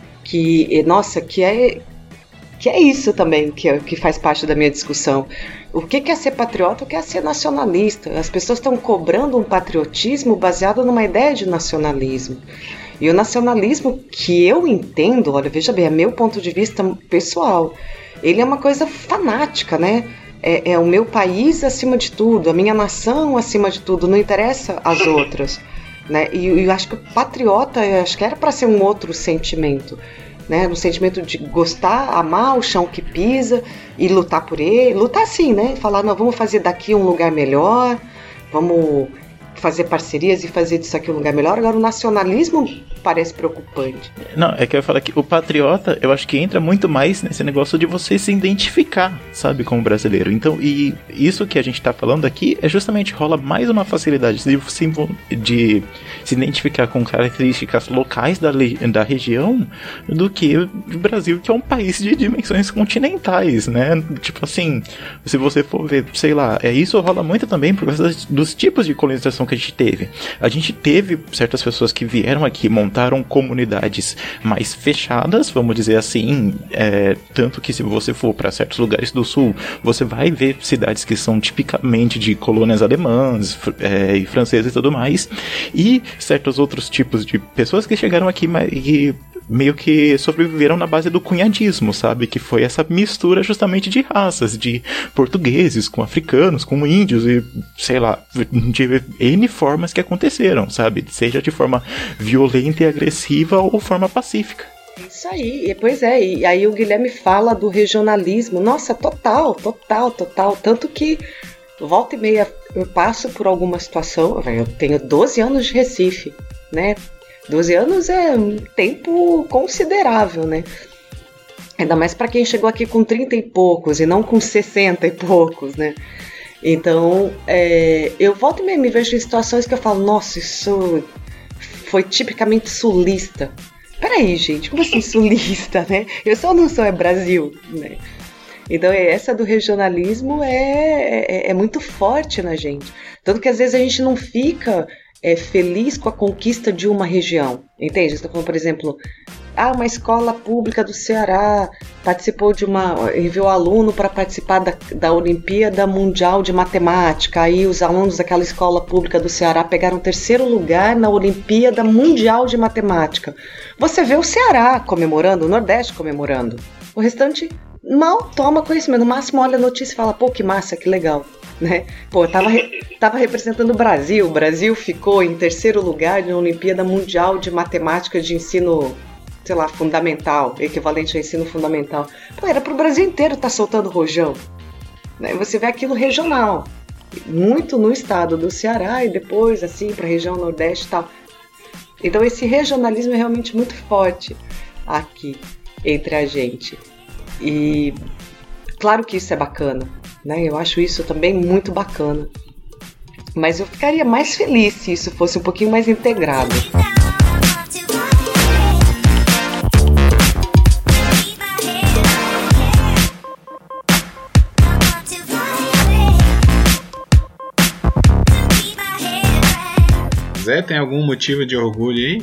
que, nossa, que é, que é isso também, que, é, que faz parte da minha discussão. O que é ser patriota, o que é ser nacionalista? As pessoas estão cobrando um patriotismo baseado numa ideia de nacionalismo. E o nacionalismo que eu entendo, olha, veja bem, é meu ponto de vista pessoal, ele é uma coisa fanática, né? É, é o meu país acima de tudo, a minha nação acima de tudo, não interessa as outras, né? E eu acho que o patriota, eu acho que era para ser um outro sentimento, né? Um sentimento de gostar, amar o chão que pisa e lutar por ele, lutar assim, né? Falar, não, vamos fazer daqui um lugar melhor, vamos fazer parcerias e fazer disso aqui um lugar melhor. Agora o nacionalismo parece preocupante. Não, é que eu ia falar que o patriota, eu acho que entra muito mais nesse negócio de você se identificar, sabe, como brasileiro. Então, e isso que a gente tá falando aqui é justamente, rola mais uma facilidade de se, de se identificar com características locais da, da região do que o Brasil, que é um país de dimensões continentais, né? Tipo assim, se você for ver, sei lá, é, isso rola muito também por causa dos tipos de colonização que a gente teve. A gente teve certas pessoas que vieram aqui, montaram comunidades mais fechadas, vamos dizer assim, é, tanto que se você for para certos lugares do sul, você vai ver cidades que são tipicamente de colônias alemãs é, e francesas e tudo mais, e certos outros tipos de pessoas que chegaram aqui e meio que sobreviveram na base do cunhadismo, sabe? Que foi essa mistura justamente de raças, de portugueses com africanos, com índios e, sei lá, de N formas que aconteceram, sabe? Seja de forma violenta e agressiva ou forma pacífica. Isso aí, pois é, e aí o Guilherme fala do regionalismo, nossa, total, total, total, tanto que volta e meia eu passo por alguma situação, eu tenho doze anos de Recife, né? doze anos é um tempo considerável, né? Ainda mais para quem chegou aqui com trinta e poucos e não com sessenta e poucos, né? Então, é, eu volto e me vejo em situações que eu falo, nossa, isso foi tipicamente sulista, peraí, gente, como assim sulista, né? Eu só não sou é Brasil, né? Então essa do regionalismo é, é, é muito forte na gente. Tanto que às vezes a gente não fica é, feliz com a conquista de uma região, entende? Estou falando, por exemplo, ah, uma escola pública do Ceará participou de uma, enviou aluno para participar da, da Olimpíada Mundial de Matemática. Aí os alunos daquela escola pública do Ceará pegaram terceiro lugar na Olimpíada Mundial de Matemática. Você vê o Ceará comemorando, o Nordeste comemorando. O restante mal toma conhecimento. No máximo olha a notícia e fala, pô, que massa, que legal. Né? Pô, tava, re, tava representando o Brasil. O Brasil ficou em terceiro lugar na Olimpíada Mundial de Matemática de ensino, sei lá, fundamental, equivalente ao ensino fundamental. Pô, era pro Brasil inteiro estar tá soltando rojão. Né? Você vê aquilo regional, muito no estado do Ceará e depois, assim, pra região Nordeste e tal. Então esse regionalismo é realmente muito forte aqui entre a gente. E claro que isso é bacana, né? Eu acho isso também muito bacana. Mas eu ficaria mais feliz se isso fosse um pouquinho mais integrado. Zé, tem algum motivo de orgulho aí?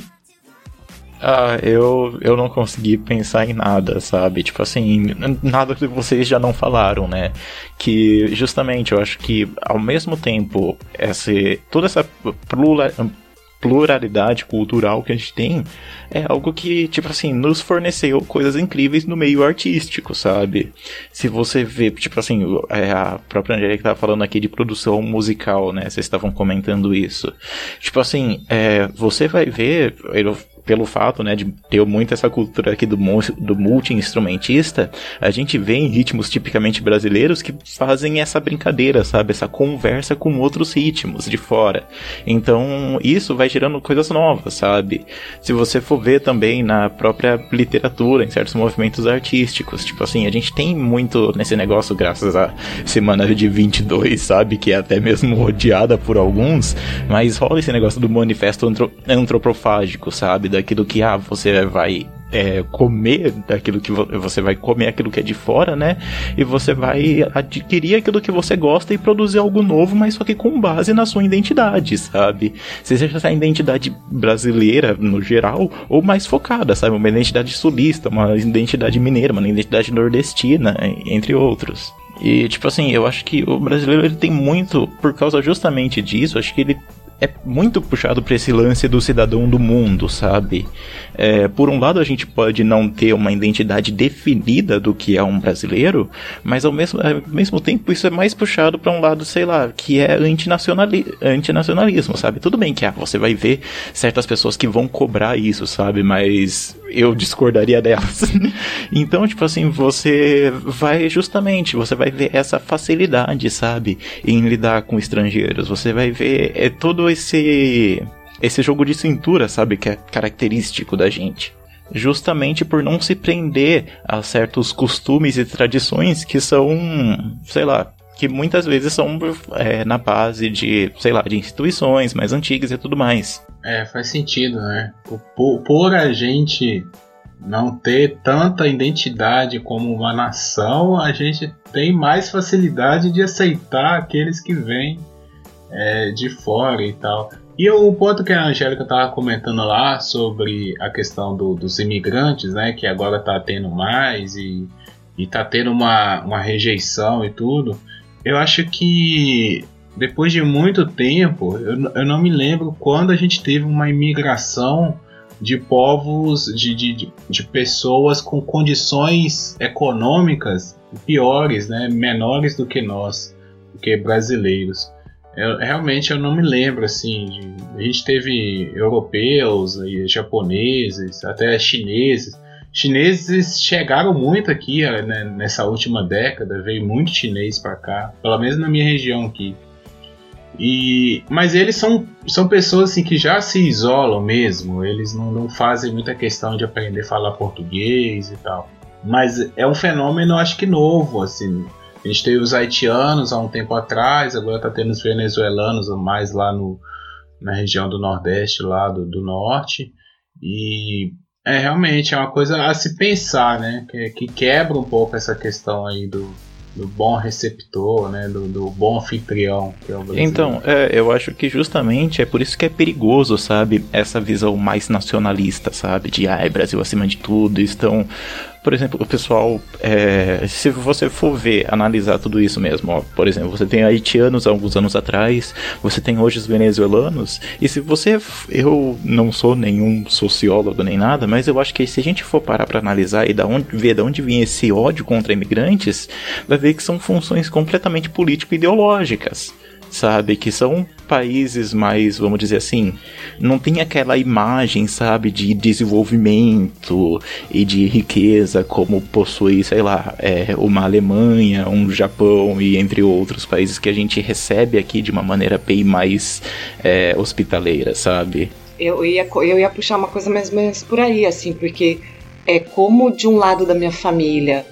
Ah, eu, eu não consegui pensar em nada, sabe? Tipo assim, nada que vocês já não falaram, né? Que justamente eu acho que ao mesmo tempo, essa, toda essa pluralidade cultural que a gente tem é algo que, tipo assim, nos forneceu coisas incríveis no meio artístico, sabe? Se você vê, tipo assim, a própria Angélica tava falando aqui de produção musical, né? Vocês estavam comentando isso. Tipo assim, é, você vai ver... Eu, pelo fato, né, de ter muito essa cultura aqui do, do multi-instrumentista, a gente vê em ritmos tipicamente brasileiros que fazem essa brincadeira, sabe? Essa conversa com outros ritmos de fora. Então, isso vai gerando coisas novas, sabe? Se você for ver também na própria literatura, em certos movimentos artísticos, tipo assim, a gente tem muito nesse negócio, graças à Semana de vinte e dois, sabe? Que é até mesmo odiada por alguns, mas rola esse negócio do manifesto antro- antropofágico, sabe? Daquilo que, ah, você vai é, comer, daquilo que vo- você vai comer aquilo que é de fora, né? E você vai adquirir aquilo que você gosta e produzir algo novo, mas só que com base na sua identidade, sabe? Seja essa identidade brasileira, no geral, ou mais focada, sabe? Uma identidade sulista, uma identidade mineira, uma identidade nordestina, entre outros. E, tipo assim, eu acho que o brasileiro, ele tem muito, por causa justamente disso, acho que ele é muito puxado para esse lance do cidadão do mundo, sabe? É, por um lado, a gente pode não ter uma identidade definida do que é um brasileiro, mas ao mesmo, ao mesmo tempo isso é mais puxado para um lado, sei lá, que é antinacionali- antinacionalismo, sabe? Tudo bem que ah, você vai ver certas pessoas que vão cobrar isso, sabe? Mas eu discordaria delas. Então, tipo assim, você vai justamente, você vai ver essa facilidade, sabe? Em lidar com estrangeiros. Você vai ver é todo esse esse jogo de cintura, sabe, que é característico da gente, justamente por não se prender a certos costumes e tradições que são, sei lá, que muitas vezes são é, na base de, sei lá, de instituições mais antigas e tudo mais. É, faz sentido, né? Por, por a gente não ter tanta identidade como uma nação, a gente tem mais facilidade de aceitar aqueles que vêm É, de fora e tal. E o ponto que a Angélica estava comentando lá sobre a questão do, dos imigrantes, né, que agora está tendo mais e está tendo uma, uma rejeição e tudo, eu acho que depois de muito tempo, eu, eu não me lembro quando a gente teve uma imigração de povos, de, de, de pessoas com condições econômicas piores, né, menores do que nós, do que brasileiros. Eu, realmente eu não me lembro, assim, de, a gente teve europeus, e japoneses, até chineses. Chineses chegaram muito aqui, né, nessa última década, veio muito chinês para cá, pelo menos na minha região aqui. E, mas eles são, são pessoas assim, que já se isolam mesmo, eles não, não fazem muita questão de aprender a falar português e tal. Mas é um fenômeno, acho que novo, assim. A gente teve os haitianos há um tempo atrás, agora está tendo os venezuelanos mais lá no, na região do Nordeste, lá do, do Norte. E É, realmente, é uma coisa a se pensar, né? Que, que quebra um pouco essa questão aí do, do bom receptor, né? Do, do bom anfitrião, que é o brasileiro. Então, é, eu acho que justamente é por isso que é perigoso, sabe? Essa visão mais nacionalista, sabe? De, ai, Brasil acima de tudo, estão... Por exemplo, o pessoal, é, se você for ver, analisar tudo isso mesmo, ó, por exemplo, você tem haitianos há alguns anos atrás, você tem hoje os venezuelanos, e se você, eu não sou nenhum sociólogo nem nada, mas eu acho que se a gente for parar para analisar e da onde, ver de onde vinha esse ódio contra imigrantes, vai ver que são funções completamente político-ideológicas. Sabe, que são países mais, vamos dizer assim, não tem aquela imagem, sabe, de desenvolvimento e de riqueza como possui, sei lá, é, uma Alemanha, um Japão e entre outros países que a gente recebe aqui de uma maneira bem mais é, hospitaleira, sabe? Eu ia, eu ia puxar uma coisa mais ou menos por aí, assim, porque é como de um lado da minha família...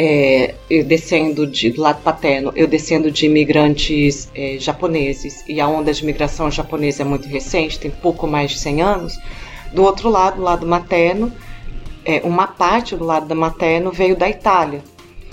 É, eu descendo de, do lado paterno, eu descendo de imigrantes é, japoneses, e a onda de imigração japonesa é muito recente, tem pouco mais de cem anos. Do outro lado, do lado materno, é, uma parte do lado da materno veio da Itália,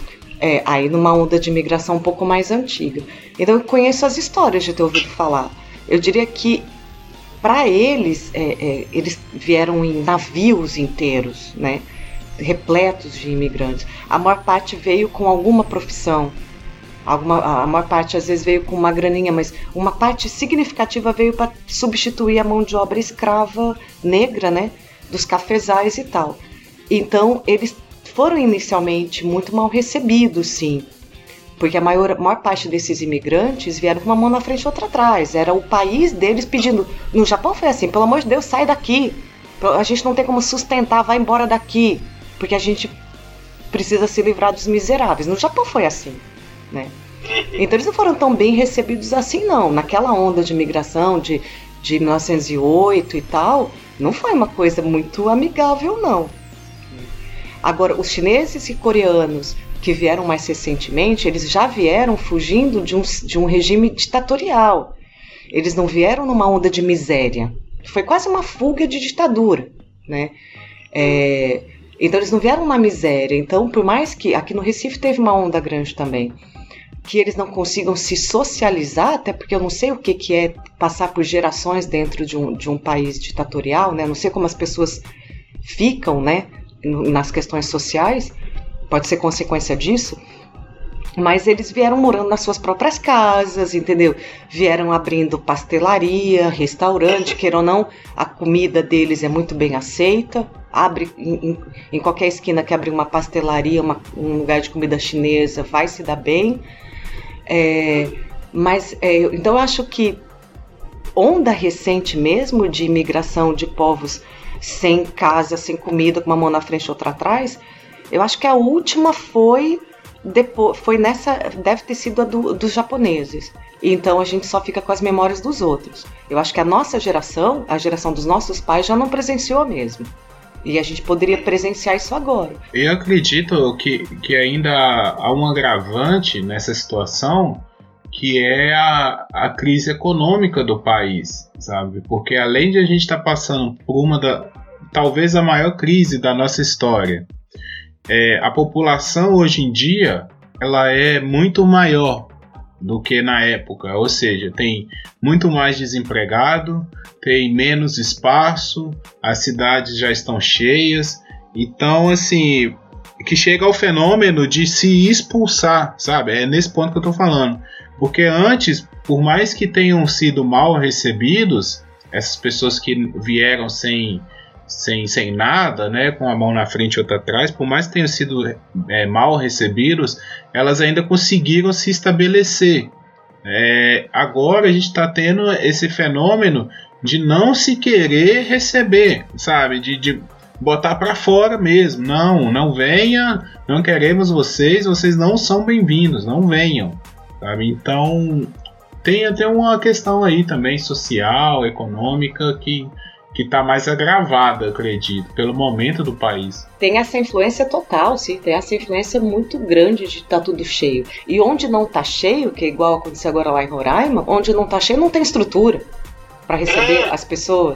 é, aí numa onda de imigração um pouco mais antiga. Então eu conheço as histórias de ter ouvido falar. Eu diria que para eles, é, é, eles vieram em navios inteiros, né? Repletos de imigrantes. A maior parte veio com alguma profissão, alguma, a maior parte às vezes veio com uma graninha, mas uma parte significativa veio para substituir a mão de obra escrava negra, né, dos cafezais e tal. Então eles foram inicialmente muito mal recebidos, sim, porque a maior, a maior parte desses imigrantes vieram com uma mão na frente e outra atrás. Era o país deles pedindo. No Japão foi assim, pelo amor de Deus, sai daqui, a gente não tem como sustentar, vai embora daqui, porque a gente precisa se livrar dos miseráveis. No Japão foi assim, né? Então eles não foram tão bem recebidos assim, não. Naquela onda de imigração de, de mil novecentos e oito e tal, não foi uma coisa muito amigável, não. Agora, os chineses e coreanos que vieram mais recentemente, eles já vieram fugindo de um, de um regime ditatorial. Eles não vieram numa onda de miséria. Foi quase uma fuga de ditadura, né? É... Então eles não vieram na miséria. Então, por mais que aqui no Recife teve uma onda grande também, que eles não consigam se socializar, até porque eu não sei o que, que é passar por gerações dentro de um, de um país ditatorial, né? Não sei como as pessoas ficam, né, nas questões sociais, pode ser consequência disso, mas eles vieram morando nas suas próprias casas, entendeu? Vieram abrindo pastelaria, restaurante, queira ou não, a comida deles é muito bem aceita. Abre em, em, em qualquer esquina que abrir uma pastelaria, uma, um lugar de comida chinesa, vai se dar bem. É, mas, é, então eu acho que onda recente mesmo de imigração de povos sem casa, sem comida, com uma mão na frente e outra atrás, eu acho que a última foi, depois, foi nessa, deve ter sido a do, dos japoneses. Então a gente só fica com as memórias dos outros. Eu acho que a nossa geração, a geração dos nossos pais, já não presenciou mesmo. E a gente poderia presenciar isso agora. Eu acredito que, que ainda há um agravante nessa situação, que é a, a crise econômica do país, sabe? Porque além de a gente estar tá passando por uma da, talvez a maior crise da nossa história, é, a população hoje em dia ela é muito maior do que na época, ou seja, tem muito mais desempregado, tem menos espaço, as cidades já estão cheias, então assim, que chega ao fenômeno de se expulsar, sabe? É nesse ponto que eu tô falando, porque antes, por mais que tenham sido mal recebidos, essas pessoas que vieram sem, sem, sem nada, né, com a mão na frente e outra atrás, por mais que tenham sido é, mal recebidos, elas ainda conseguiram se estabelecer. É, agora a gente está tendo esse fenômeno de não se querer receber, sabe, de, de botar para fora mesmo. Não, não venha, não queremos vocês, vocês não são bem-vindos, não venham, sabe? Então tem até uma questão aí também social, econômica que que está mais agravada, eu acredito, pelo momento do país. Tem essa influência total, sim, tem essa influência muito grande de estar tá tudo cheio. E onde não está cheio, que é igual aconteceu agora lá em Roraima, onde não está cheio não tem estrutura para receber as pessoas.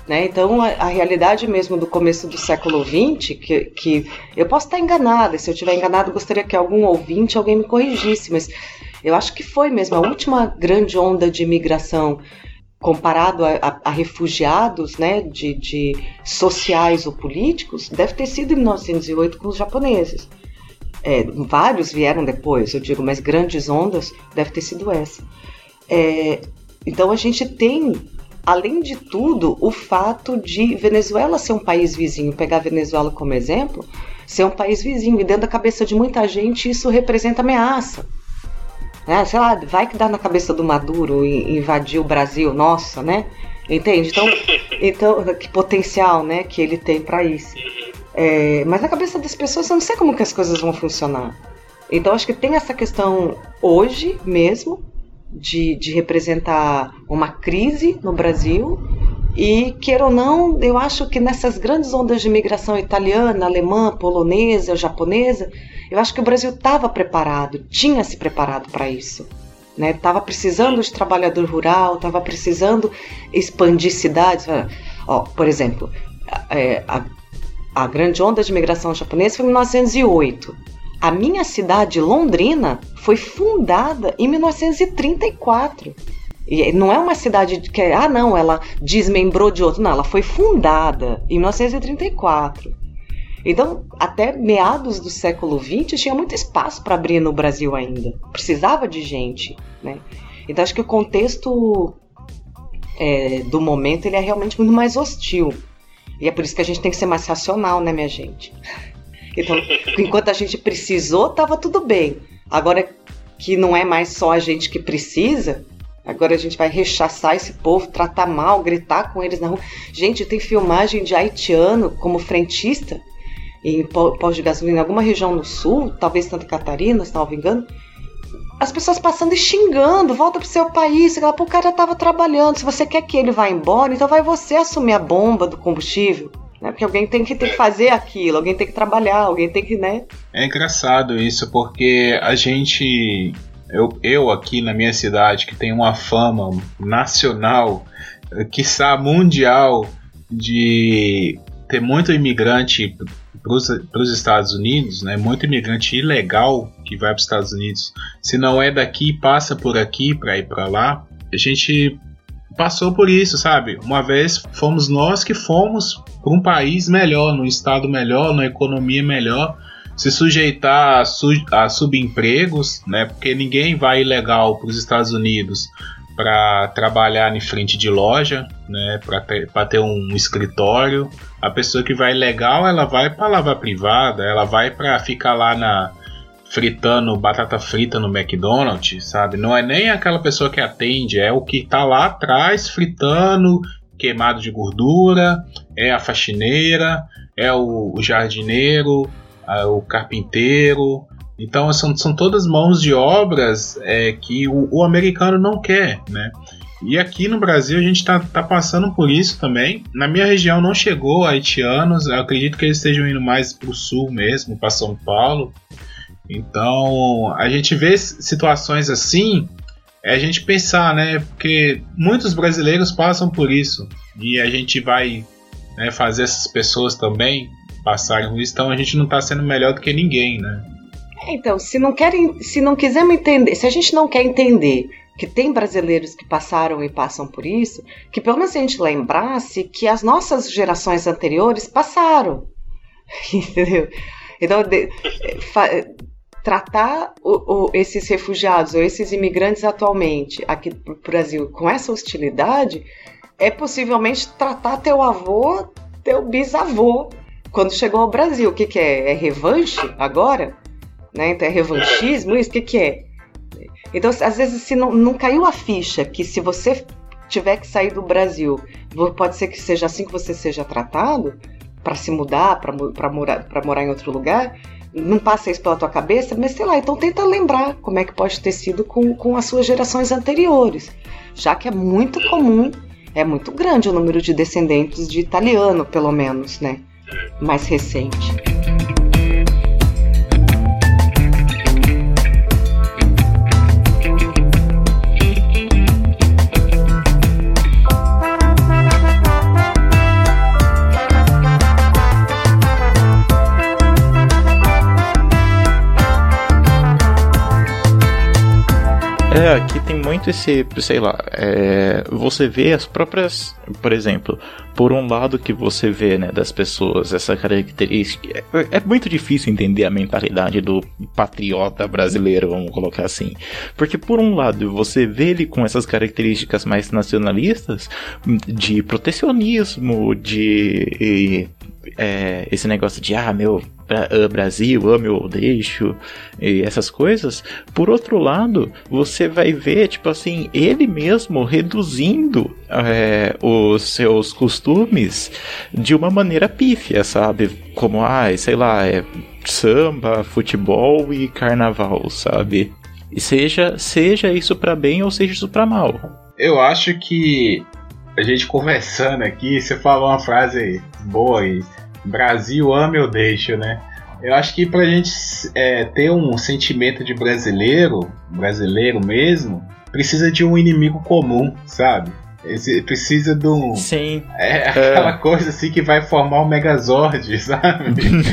Né? Então, a, a realidade mesmo do começo do século vinte, que, que eu posso estar enganada, se eu estiver enganada, gostaria que algum ouvinte, alguém me corrigisse, mas eu acho que foi mesmo a última grande onda de imigração comparado a, a, a refugiados, né, de, de sociais ou políticos, deve ter sido em mil novecentos e oito com os japoneses. É, vários vieram depois, eu digo, mas grandes ondas deve ter sido essa. É, então, a gente tem... Além de tudo, o fato de Venezuela ser um país vizinho, pegar a Venezuela como exemplo, ser um país vizinho, e dentro da cabeça de muita gente isso representa ameaça. É, sei lá, vai que dá na cabeça do Maduro e invadir o Brasil, nossa, né? Entende? Então, então que potencial, né, que ele tem para isso. É, mas na cabeça das pessoas eu não sei como que as coisas vão funcionar. Então acho que tem essa questão hoje mesmo, De, de representar uma crise no Brasil e, queira ou não, eu acho que nessas grandes ondas de imigração italiana, alemã, polonesa, japonesa, eu acho que o Brasil estava preparado, tinha se preparado para isso. Estava, né? Precisando de trabalhador rural, estava precisando expandir cidades. Ó, por exemplo, é, a, a grande onda de imigração japonesa foi em mil novecentos e oito. A minha cidade, Londrina, foi fundada em mil novecentos e trinta e quatro. E não é uma cidade que, ah não, ela desmembrou de outro. Não, ela foi fundada em mil novecentos e trinta e quatro. Então, até meados do século vinte, tinha muito espaço para abrir no Brasil ainda. Precisava de gente, né? Então, acho que o contexto é, do momento ele é realmente muito mais hostil. E é por isso que a gente tem que ser mais racional, né, minha gente? Então, enquanto a gente precisou, estava tudo bem. Agora que não é mais só a gente que precisa, agora a gente vai rechaçar esse povo, tratar mal, gritar com eles na rua. Gente, tem filmagem de haitiano como frentista em pós de gasolina em alguma região no sul, talvez Santa Catarina, se não me engano. As pessoas passando e xingando, volta pro seu país. O cara estava trabalhando, se você quer que ele vá embora, então vai você assumir a bomba do combustível. Né? Porque alguém tem que, tem que fazer aquilo, alguém tem que trabalhar, alguém tem que, né? É engraçado isso, porque a gente, eu, eu aqui na minha cidade, que tem uma fama nacional, quiçá mundial, de ter muito imigrante para os Estados Unidos, né? Muito imigrante ilegal que vai para os Estados Unidos, se não é daqui, passa por aqui para ir para lá. A gente passou por isso, sabe? Uma vez fomos nós que fomos para um país melhor, num estado melhor, numa economia melhor, se sujeitar a, su- a subempregos, né? Porque ninguém vai ilegal para os Estados Unidos para trabalhar em frente de loja, né? Para ter, para ter um escritório. A pessoa que vai ilegal, ela vai para lavar privada, ela vai para ficar lá na fritando batata frita no McDonald's, sabe? Não é nem aquela pessoa que atende, é o que tá lá atrás fritando, queimado de gordura, é a faxineira, é o, o jardineiro, a, o carpinteiro. Então são, são todas mãos de obras é, que o, o americano não quer, né? E aqui no Brasil a gente tá, tá passando por isso também. Na minha região não chegou haitianos, eu acredito que eles estejam indo mais pro sul mesmo, para São Paulo. Então, a gente vê situações assim, é a gente pensar, né? Porque muitos brasileiros passam por isso e a gente vai, né, fazer essas pessoas também passarem por isso. Então, a gente não está sendo melhor do que ninguém, né? Então, se não querem, se não quisermos entender, se a gente não quer entender que tem brasileiros que passaram e passam por isso, que pelo menos a gente lembrasse que as nossas gerações anteriores passaram, entendeu? Então, de, fa, tratar o, o, esses refugiados ou esses imigrantes atualmente aqui no Brasil com essa hostilidade é possivelmente tratar teu avô, teu bisavô, quando chegou ao Brasil. O que, que é? É revanche agora? Né? Então é revanchismo? Isso? O que, que é? Então, às vezes, se não, não caiu a ficha que se você tiver que sair do Brasil, pode ser que seja assim que você seja tratado, para se mudar, para morar, para morar em outro lugar, não passa isso pela tua cabeça, mas sei lá, então tenta lembrar como é que pode ter sido com, com as suas gerações anteriores, já que é muito comum, é muito grande o número de descendentes de italiano, pelo menos, né, mais recente. É, aqui tem muito esse, sei lá, é, você vê as próprias, por exemplo, por um lado que você vê, né, das pessoas, essa característica, é, é muito difícil entender a mentalidade do patriota brasileiro, vamos colocar assim, porque por um lado você vê ele com essas características mais nacionalistas, de protecionismo, de... É, esse negócio de, ah, meu, Brasil, amo ou deixo, e essas coisas. Por outro lado, você vai ver, tipo assim, ele mesmo reduzindo é, os seus costumes de uma maneira pífia, sabe? Como, ah, sei lá, é samba, futebol e carnaval, sabe? E seja, seja isso pra bem ou seja isso pra mal. Eu acho que a gente conversando aqui, você falou uma frase aí, boa aí, Brasil ame ou deixa, né? Eu acho que pra gente é, ter um sentimento de brasileiro, brasileiro mesmo, precisa de um inimigo comum, sabe? Esse, precisa de um... Sim. É aquela é. coisa assim que vai formar um Megazord, sabe?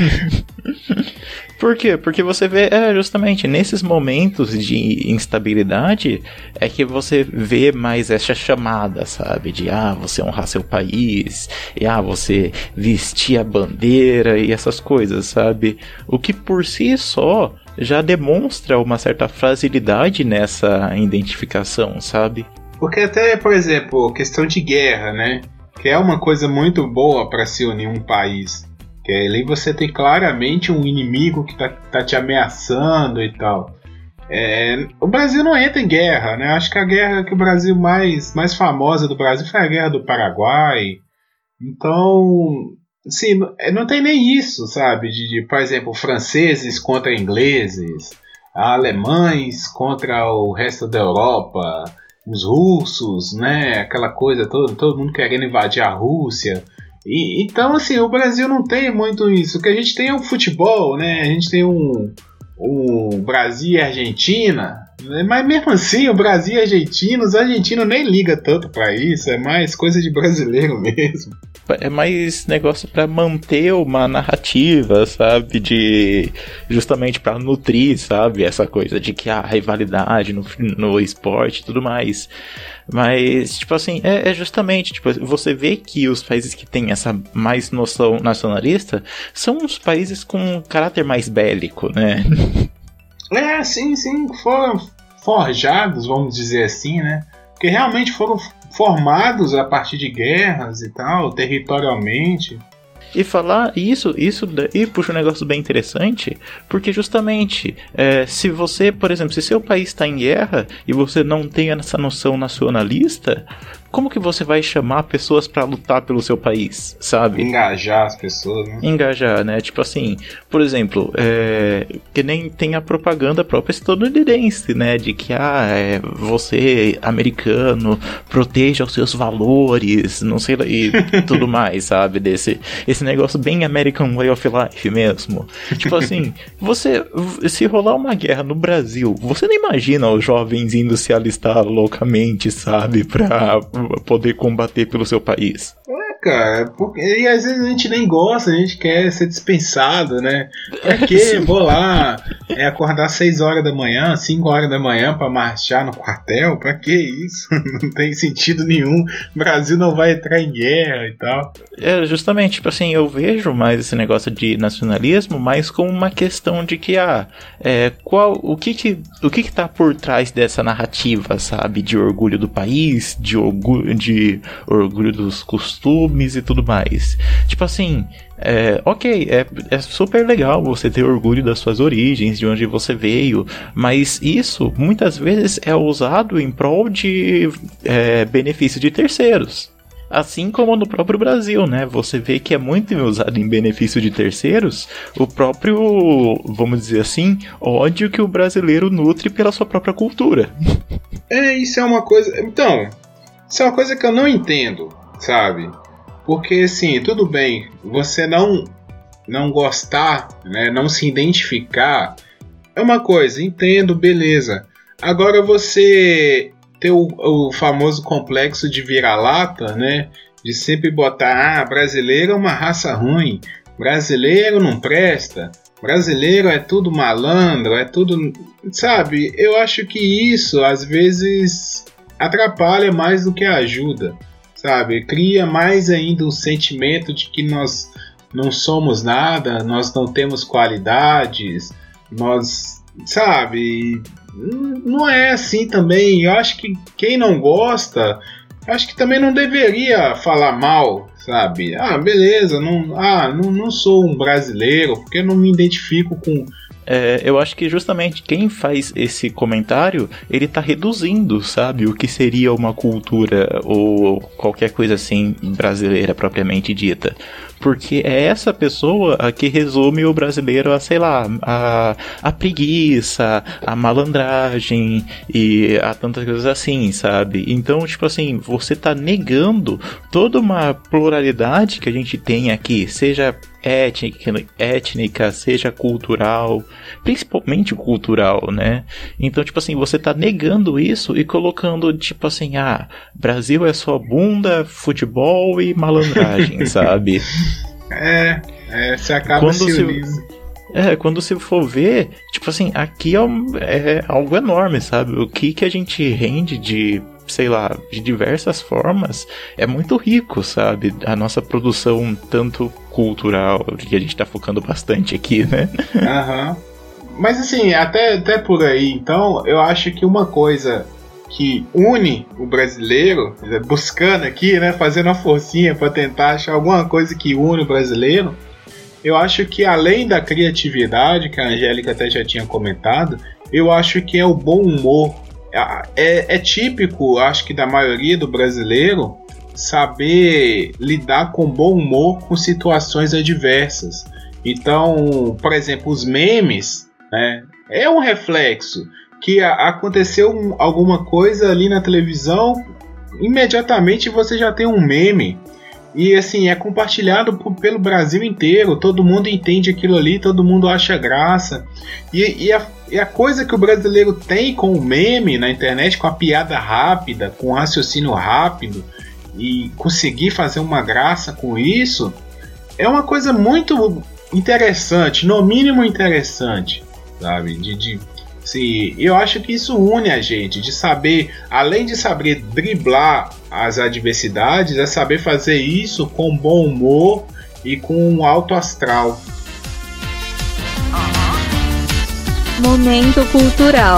Por quê? Porque você vê, é, justamente nesses momentos de instabilidade é que você vê mais essa chamada, sabe? De, ah, você honrar seu país, e ah, você vestir a bandeira e essas coisas, sabe? O que por si só já demonstra uma certa fragilidade nessa identificação, sabe? Porque até, por exemplo, questão de guerra, né? Que é uma coisa muito boa para se unir um país. Que ali você tem claramente um inimigo que tá, tá te ameaçando e tal. É, o Brasil não entra em guerra, né? Acho que a guerra que o Brasil mais, mais famosa do Brasil foi a Guerra do Paraguai. Então, assim, não tem nem isso, sabe? De, de, por exemplo, franceses contra ingleses, alemães contra o resto da Europa, os russos, né? Aquela coisa, todo, todo mundo querendo invadir a Rússia. E, então, assim, o Brasil não tem muito isso. O que a gente tem é o futebol, né? A gente tem um, um Brasil e Argentina. Mas mesmo assim, o Brasil e Argentina, os argentinos nem ligam tanto pra isso. É mais coisa de brasileiro mesmo. É mais negócio pra manter uma narrativa, sabe? De... justamente pra nutrir, sabe? Essa coisa de que a rivalidade no, no esporte e tudo mais. Mas, tipo assim, é, é justamente, tipo, você vê que os países que têm essa mais noção nacionalista são os países com caráter mais bélico, né? É, sim, sim, foram forjados, vamos dizer assim, né? Porque realmente foram formados a partir de guerras e tal, territorialmente. E falar isso, isso daí puxa um negócio bem interessante, porque justamente, é, se você, por exemplo, se seu país está em guerra e você não tem essa noção nacionalista, como que você vai chamar pessoas pra lutar pelo seu país, sabe? Engajar as pessoas, né? Engajar, né? Tipo assim, por exemplo, é, que nem tem a propaganda própria estadunidense, né? De que, ah, é, você, americano, proteja os seus valores, não sei lá, e tudo mais, sabe? Desse, esse negócio bem American Way of Life mesmo. Tipo assim, você, se rolar uma guerra no Brasil, você não imagina os jovens indo se alistar loucamente, sabe? Pra poder combater pelo seu país. É, cara, porque, e às vezes a gente nem gosta, a gente quer ser dispensado, né? Pra que vou lá é, acordar seis horas da manhã, cinco horas da manhã pra marchar no quartel? Pra que isso? Não tem sentido nenhum. O Brasil não vai entrar em guerra e tal. É, justamente, tipo assim, eu vejo mais esse negócio de nacionalismo mais como uma questão de que, ah, é, qual, o que que, o que que tá por trás dessa narrativa, sabe? De orgulho do país, de orgulho de orgulho dos costumes e tudo mais. Tipo assim, é, ok, é, é super legal você ter orgulho das suas origens, de onde você veio, mas isso muitas vezes é usado em prol de é, benefício de terceiros. Assim como no próprio Brasil, né? Você vê que é muito usado em benefício de terceiros o próprio, vamos dizer assim, ódio que o brasileiro nutre pela sua própria cultura. É, isso é uma coisa... Então... Isso é uma coisa que eu não entendo, sabe? Porque, assim, tudo bem, você não, não gostar, né, não se identificar, é uma coisa, entendo, beleza. Agora você ter o, o famoso complexo de vira-lata, né? De sempre botar, ah, brasileiro é uma raça ruim, brasileiro não presta, brasileiro é tudo malandro, é tudo... Sabe, eu acho que isso às vezes atrapalha mais do que ajuda, sabe? Cria mais ainda um sentimento de que nós não somos nada, nós não temos qualidades, nós, sabe, não é assim também. Eu acho que quem não gosta, acho que também não deveria falar mal, sabe? Ah, beleza, não, ah, não, não sou um brasileiro, porque eu não me identifico com... É, eu acho que justamente quem faz esse comentário, ele tá reduzindo, sabe, o que seria uma cultura ou qualquer coisa assim brasileira propriamente dita. Porque é essa pessoa a que resume o brasileiro a, sei lá, a, a preguiça, a malandragem e a tantas coisas assim, sabe? Então, tipo assim, você tá negando toda uma pluralidade que a gente tem aqui, seja étnica, étnica, seja cultural, principalmente cultural, né? Então, tipo assim, você tá negando isso e colocando, tipo assim, ah, Brasil é só bunda, futebol e malandragem, sabe? É, é, você acaba quando se se unindo. É, quando você for ver, tipo assim, aqui é, um, é algo enorme, sabe? O que que a gente rende de, sei lá, de diversas formas é muito rico, sabe? A nossa produção, tanto cultural, que a gente tá focando bastante aqui, né? Aham. Uhum. Mas assim, até, até por aí, então, eu acho que uma coisa que une o brasileiro, buscando aqui, né, fazendo uma forcinha para tentar achar alguma coisa que une o brasileiro, eu acho que além da criatividade, que a Angélica até já tinha comentado, eu acho que é o bom humor. É, é típico, acho que da maioria do brasileiro, saber lidar com bom humor com situações adversas. Então, por exemplo, os memes, né, é um reflexo que a, aconteceu um, alguma coisa ali na televisão, imediatamente você já tem um meme. E assim, é compartilhado por, pelo Brasil inteiro, todo mundo entende aquilo ali, todo mundo acha graça. E, e, a, e a coisa que o brasileiro tem com o meme na internet, com a piada rápida, com o raciocínio rápido, e conseguir fazer uma graça com isso, é uma coisa muito interessante, no mínimo interessante, sabe? De, de, sim, eu acho que isso une a gente, de saber, além de saber driblar as adversidades, é saber fazer isso com bom humor e com um alto astral. Momento cultural.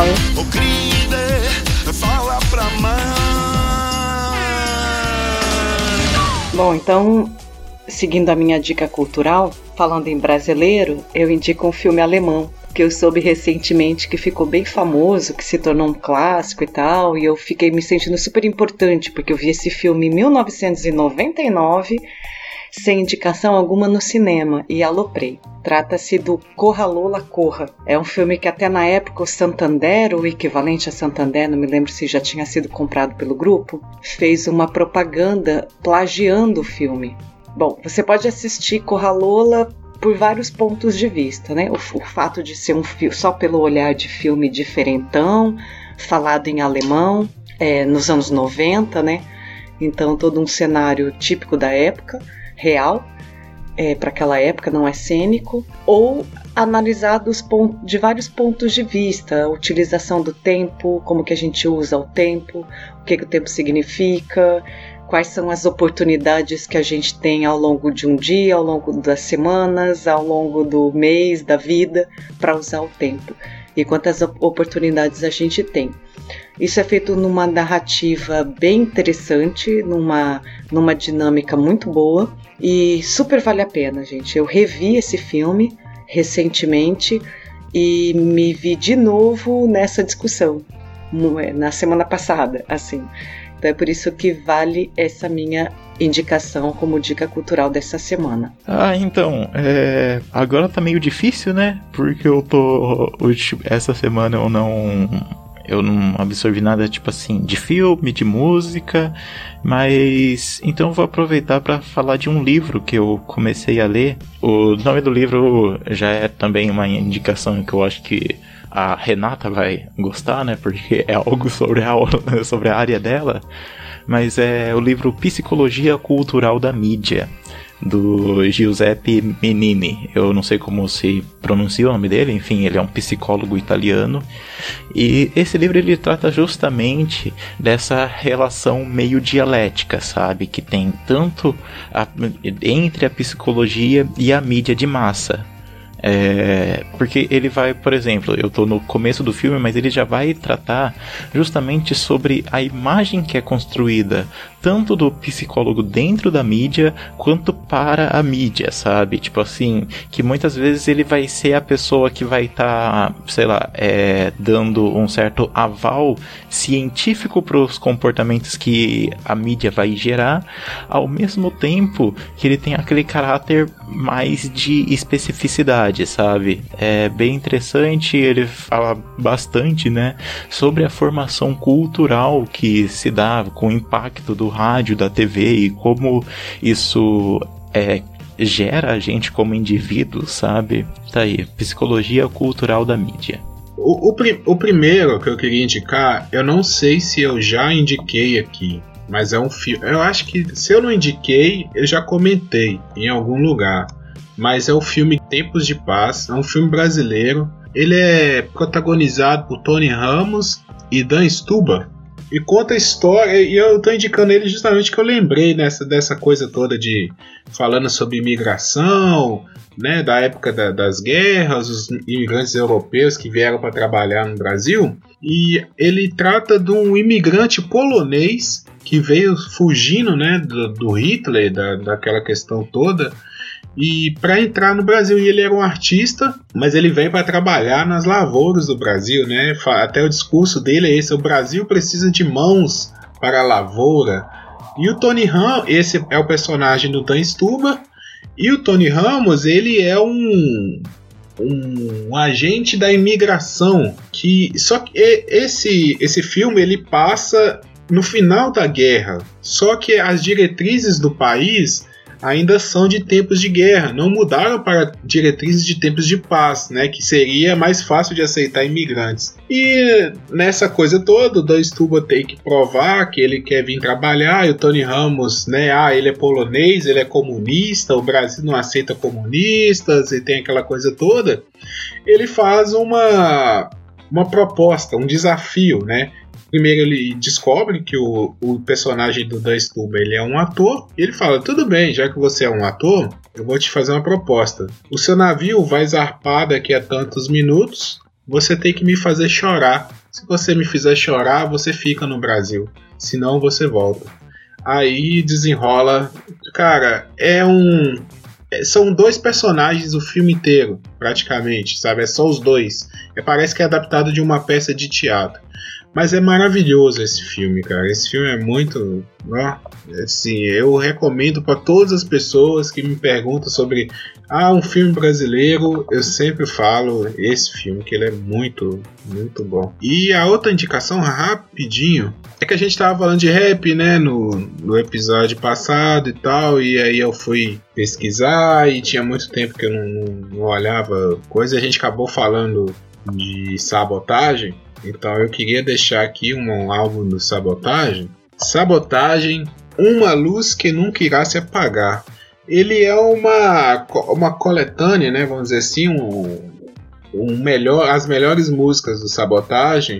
Bom, então, seguindo a minha dica cultural, falando em brasileiro, eu indico um filme alemão que eu soube recentemente que ficou bem famoso, que se tornou um clássico e tal, e eu fiquei me sentindo super importante, porque eu vi esse filme em mil novecentos e noventa e nove, sem indicação alguma no cinema, e aloprei. Trata-se do Corra Lola Corra. É um filme que até na época o Santander, o equivalente a Santander, não me lembro se já tinha sido comprado pelo grupo, fez uma propaganda plagiando o filme. Bom, você pode assistir Corra Lola por vários pontos de vista, né? O, o fato de ser um filme só pelo olhar de filme diferentão, falado em alemão, é, nos anos noventa, né? Então todo um cenário típico da época, real, é, para aquela época, não é cênico, ou analisar dos pontos, de vários pontos de vista, a utilização do tempo, como que a gente usa o tempo, o que, que o tempo significa, quais são as oportunidades que a gente tem ao longo de um dia, ao longo das semanas, ao longo do mês, da vida, para usar o tempo. E quantas oportunidades a gente tem. Isso é feito numa narrativa bem interessante, numa, numa dinâmica muito boa e super vale a pena, gente. Eu revi esse filme recentemente e me vi de novo nessa discussão, na semana passada, assim. Então é por isso que vale essa minha indicação como dica cultural dessa semana. Ah, então, é... agora tá meio difícil, né? Porque eu tô... Essa semana eu não... Eu não absorvi nada, tipo assim, de filme, de música, mas... Então eu vou aproveitar para falar de um livro que eu comecei a ler. O nome do livro já é também uma indicação que eu acho que a Renata vai gostar, né? Porque é algo sobre a, sobre a área dela. Mas é o livro Psicologia Cultural da Mídia. do Giuseppe Menini. Eu não sei como se pronuncia o nome dele, enfim, ele é um psicólogo italiano. E esse livro ele trata justamente dessa relação meio dialética, sabe? Que tem tanto a, entre a psicologia e a mídia de massa. É, porque ele vai, por exemplo, eu tô no começo do filme, mas ele já vai tratar justamente sobre a imagem que é construída tanto do psicólogo dentro da mídia quanto para a mídia, sabe? Tipo assim, que muitas vezes ele vai ser a pessoa que vai estar, tá, sei lá, é, dando um certo aval científico para os comportamentos que a mídia vai gerar, ao mesmo tempo que ele tem aquele caráter mais de especificidade, sabe? É bem interessante, ele fala bastante, né, sobre a formação cultural que se dá com o impacto do rádio, da T V e como isso é, gera a gente como indivíduo, sabe? Tá aí, psicologia cultural da mídia. O, o, o primeiro que eu queria indicar, eu não sei se eu já indiquei aqui, mas é um filme. Eu acho que se eu não indiquei, eu já comentei em algum lugar. Mas é o filme Tempos de Paz, é um filme brasileiro. Ele é protagonizado por Tony Ramos e Dan Stuba. E conta a história, e eu tô indicando ele justamente que eu lembrei nessa, dessa coisa toda de falando sobre imigração, né, da época da, das guerras, os imigrantes europeus que vieram para trabalhar no Brasil. E ele trata de um imigrante polonês que veio fugindo, né, do, do Hitler, da, daquela questão toda, e para entrar no Brasil. E ele era um artista, mas ele vem para trabalhar nas lavouras do Brasil, né? Até o discurso dele é esse: o Brasil precisa de mãos para a lavoura. E o Tony Ramos, esse é o personagem do Dan Stuba, e o Tony Ramos, ele é um, um, um agente da imigração, que só que esse, esse filme ele passa no final da guerra, só que as diretrizes do país ainda são de tempos de guerra, não mudaram para diretrizes de tempos de paz, né, que seria mais fácil de aceitar imigrantes. E nessa coisa toda, o Dan Stuba tem que provar que ele quer vir trabalhar, e o Tony Ramos, né, ah, ele é polonês, ele é comunista, o Brasil não aceita comunistas, e tem aquela coisa toda. Ele faz uma, uma proposta, um desafio, né. Primeiro ele descobre que o, o personagem do Dan Stuba, ele é um ator, e ele fala: tudo bem, já que você é um ator, eu vou te fazer uma proposta. O seu navio vai zarpar daqui a tantos minutos, você tem que me fazer chorar. Se você me fizer chorar, você fica no Brasil, senão você volta. Aí desenrola. Cara, é um... são dois personagens o filme inteiro, praticamente, sabe? É só os dois. É, parece que é adaptado de uma peça de teatro. Mas é maravilhoso esse filme, cara. Esse filme é muito... ó, assim, eu recomendo para todas as pessoas que me perguntam sobre ah, um filme brasileiro. Eu sempre falo esse filme, que ele é muito, muito bom. E a outra indicação, rapidinho, é que a gente tava falando de rap, né, no, no episódio passado e tal. E aí eu fui pesquisar e tinha muito tempo que eu não, não, não olhava coisa. A gente acabou falando de Sabotagem. Então eu queria deixar aqui um álbum do Sabotagem. Sabotagem, Uma Luz que Nunca Irá Se Apagar. Ele é uma, uma coletânea, né, vamos dizer assim, um, um melhor, as melhores músicas do Sabotagem.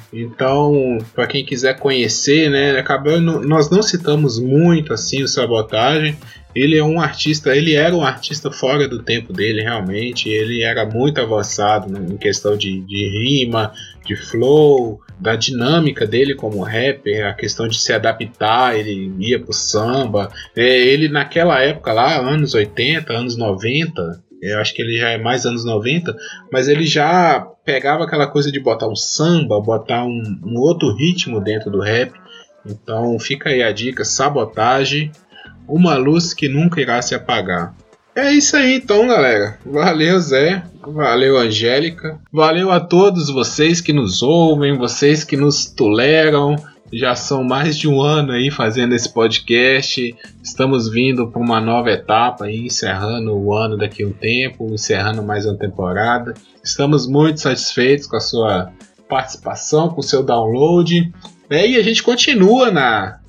Então, para quem quiser conhecer, né, acabou, nós não citamos muito assim o Sabotagem. Ele é um artista, ele era um artista fora do tempo dele, realmente. Ele era muito avançado, né, em questão de, de rima, de flow, da dinâmica dele como rapper, a questão de se adaptar. Ele ia pro samba. É, ele naquela época lá, anos oitenta, anos noventa, eu acho que ele já é mais anos noventa, mas ele já pegava aquela coisa de botar um samba, botar um, um outro ritmo dentro do rap. Então fica aí a dica: Sabotagem, Uma Luz que Nunca Irá Se Apagar. É isso aí então, galera. Valeu, Zé. Valeu, Angélica. Valeu a todos vocês que nos ouvem, vocês que nos toleram. Já são mais de um ano aí fazendo esse podcast. Estamos vindo para uma nova etapa aí, encerrando o ano daqui a um tempo, encerrando mais uma temporada. Estamos muito satisfeitos com a sua participação, com o seu download. É, e a gente continua na...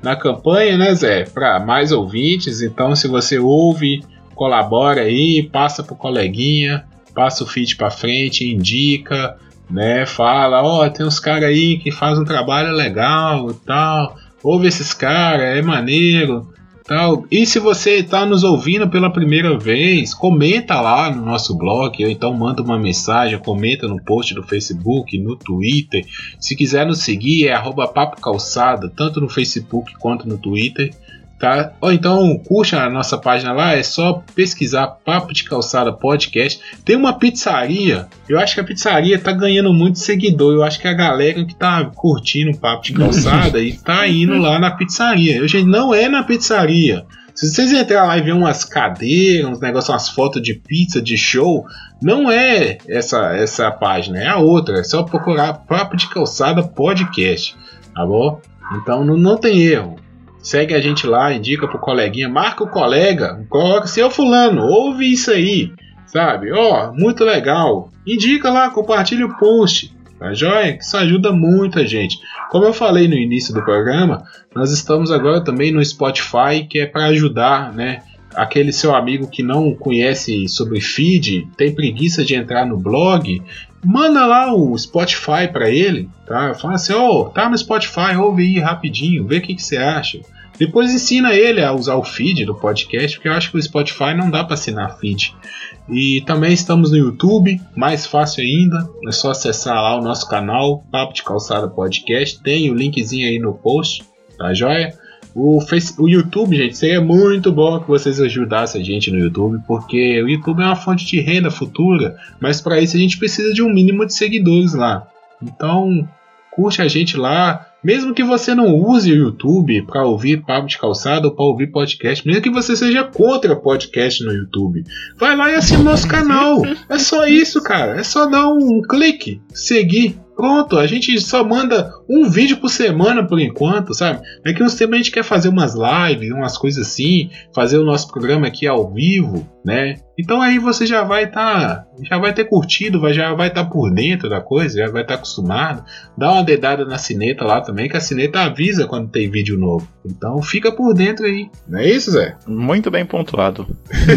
na campanha, né, Zé? Para mais ouvintes. Então, se você ouve, colabora aí, passa pro coleguinha, passa o feed para frente, indica, né? Fala, ó, oh, tem uns caras aí que fazem um trabalho legal e tal. Ouve esses caras, é maneiro. Tal. E se você está nos ouvindo pela primeira vez, comenta lá no nosso blog, ou então manda uma mensagem, comenta no post do Facebook, no Twitter. Se quiser nos seguir, é arroba Papo Calçada, tanto no Facebook quanto no Twitter. Tá? Ou então curte a nossa página lá, é só pesquisar Papo de Calçada Podcast. Tem uma pizzaria, eu acho que a pizzaria tá ganhando muito seguidor. Eu acho que a galera que tá curtindo o Papo de Calçada e tá indo lá na pizzaria. Eu, gente, não é na pizzaria. Se vocês entrarem lá e ver umas cadeiras, uns negócios, umas fotos de pizza, de show, não é essa, essa página, é a outra. É só procurar Papo de Calçada Podcast, tá bom? Então não, não tem erro. Segue a gente lá, indica pro coleguinha, marca o colega, coloca, seu fulano, ouve isso aí, sabe? Ó, oh, muito legal. Indica lá, compartilha o post, tá joia? Isso ajuda muito a gente. Como eu falei no início do programa, nós estamos agora também no Spotify, que é para ajudar, né? Aquele seu amigo que não conhece sobre feed, tem preguiça de entrar no blog, manda lá o Spotify para ele, tá? Fala assim, ó, oh, tá no Spotify, ouve aí rapidinho, vê o que, que você acha. Depois ensina ele a usar o feed do podcast, porque eu acho que o Spotify não dá para assinar feed. E também estamos no YouTube, mais fácil ainda, é só acessar lá o nosso canal, Papo de Calçada Podcast, tem o linkzinho aí no post, tá joia? O, face, o YouTube, gente, seria muito bom que vocês ajudassem a gente no YouTube, porque o YouTube é uma fonte de renda futura, mas para isso a gente precisa de um mínimo de seguidores lá. Então, curte a gente lá, mesmo que você não use o YouTube para ouvir Papo de Calçada ou para ouvir podcast, mesmo que você seja contra podcast no YouTube, vai lá e assina o nosso canal. É só isso, cara. É só dar um clique, seguir. Pronto, a gente só manda um vídeo por semana por enquanto, sabe? Daqui uns tempos a gente quer fazer umas lives, umas coisas assim, fazer o nosso programa aqui ao vivo, né? Então aí você já vai estar, tá, já vai ter curtido, vai, já vai estar tá por dentro da coisa, já vai estar tá acostumado. Dá uma dedada na sineta lá também, que a sineta avisa quando tem vídeo novo. Então fica por dentro aí. Não é isso, Zé? Muito bem pontuado.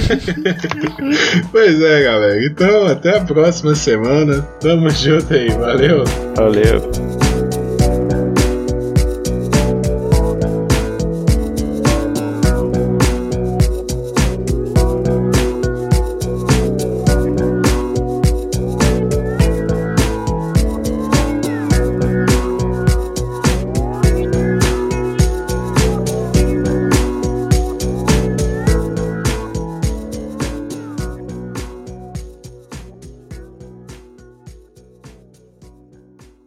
Pois é, galera. Então até a próxima semana. Tamo junto aí. Valeu. Valeu.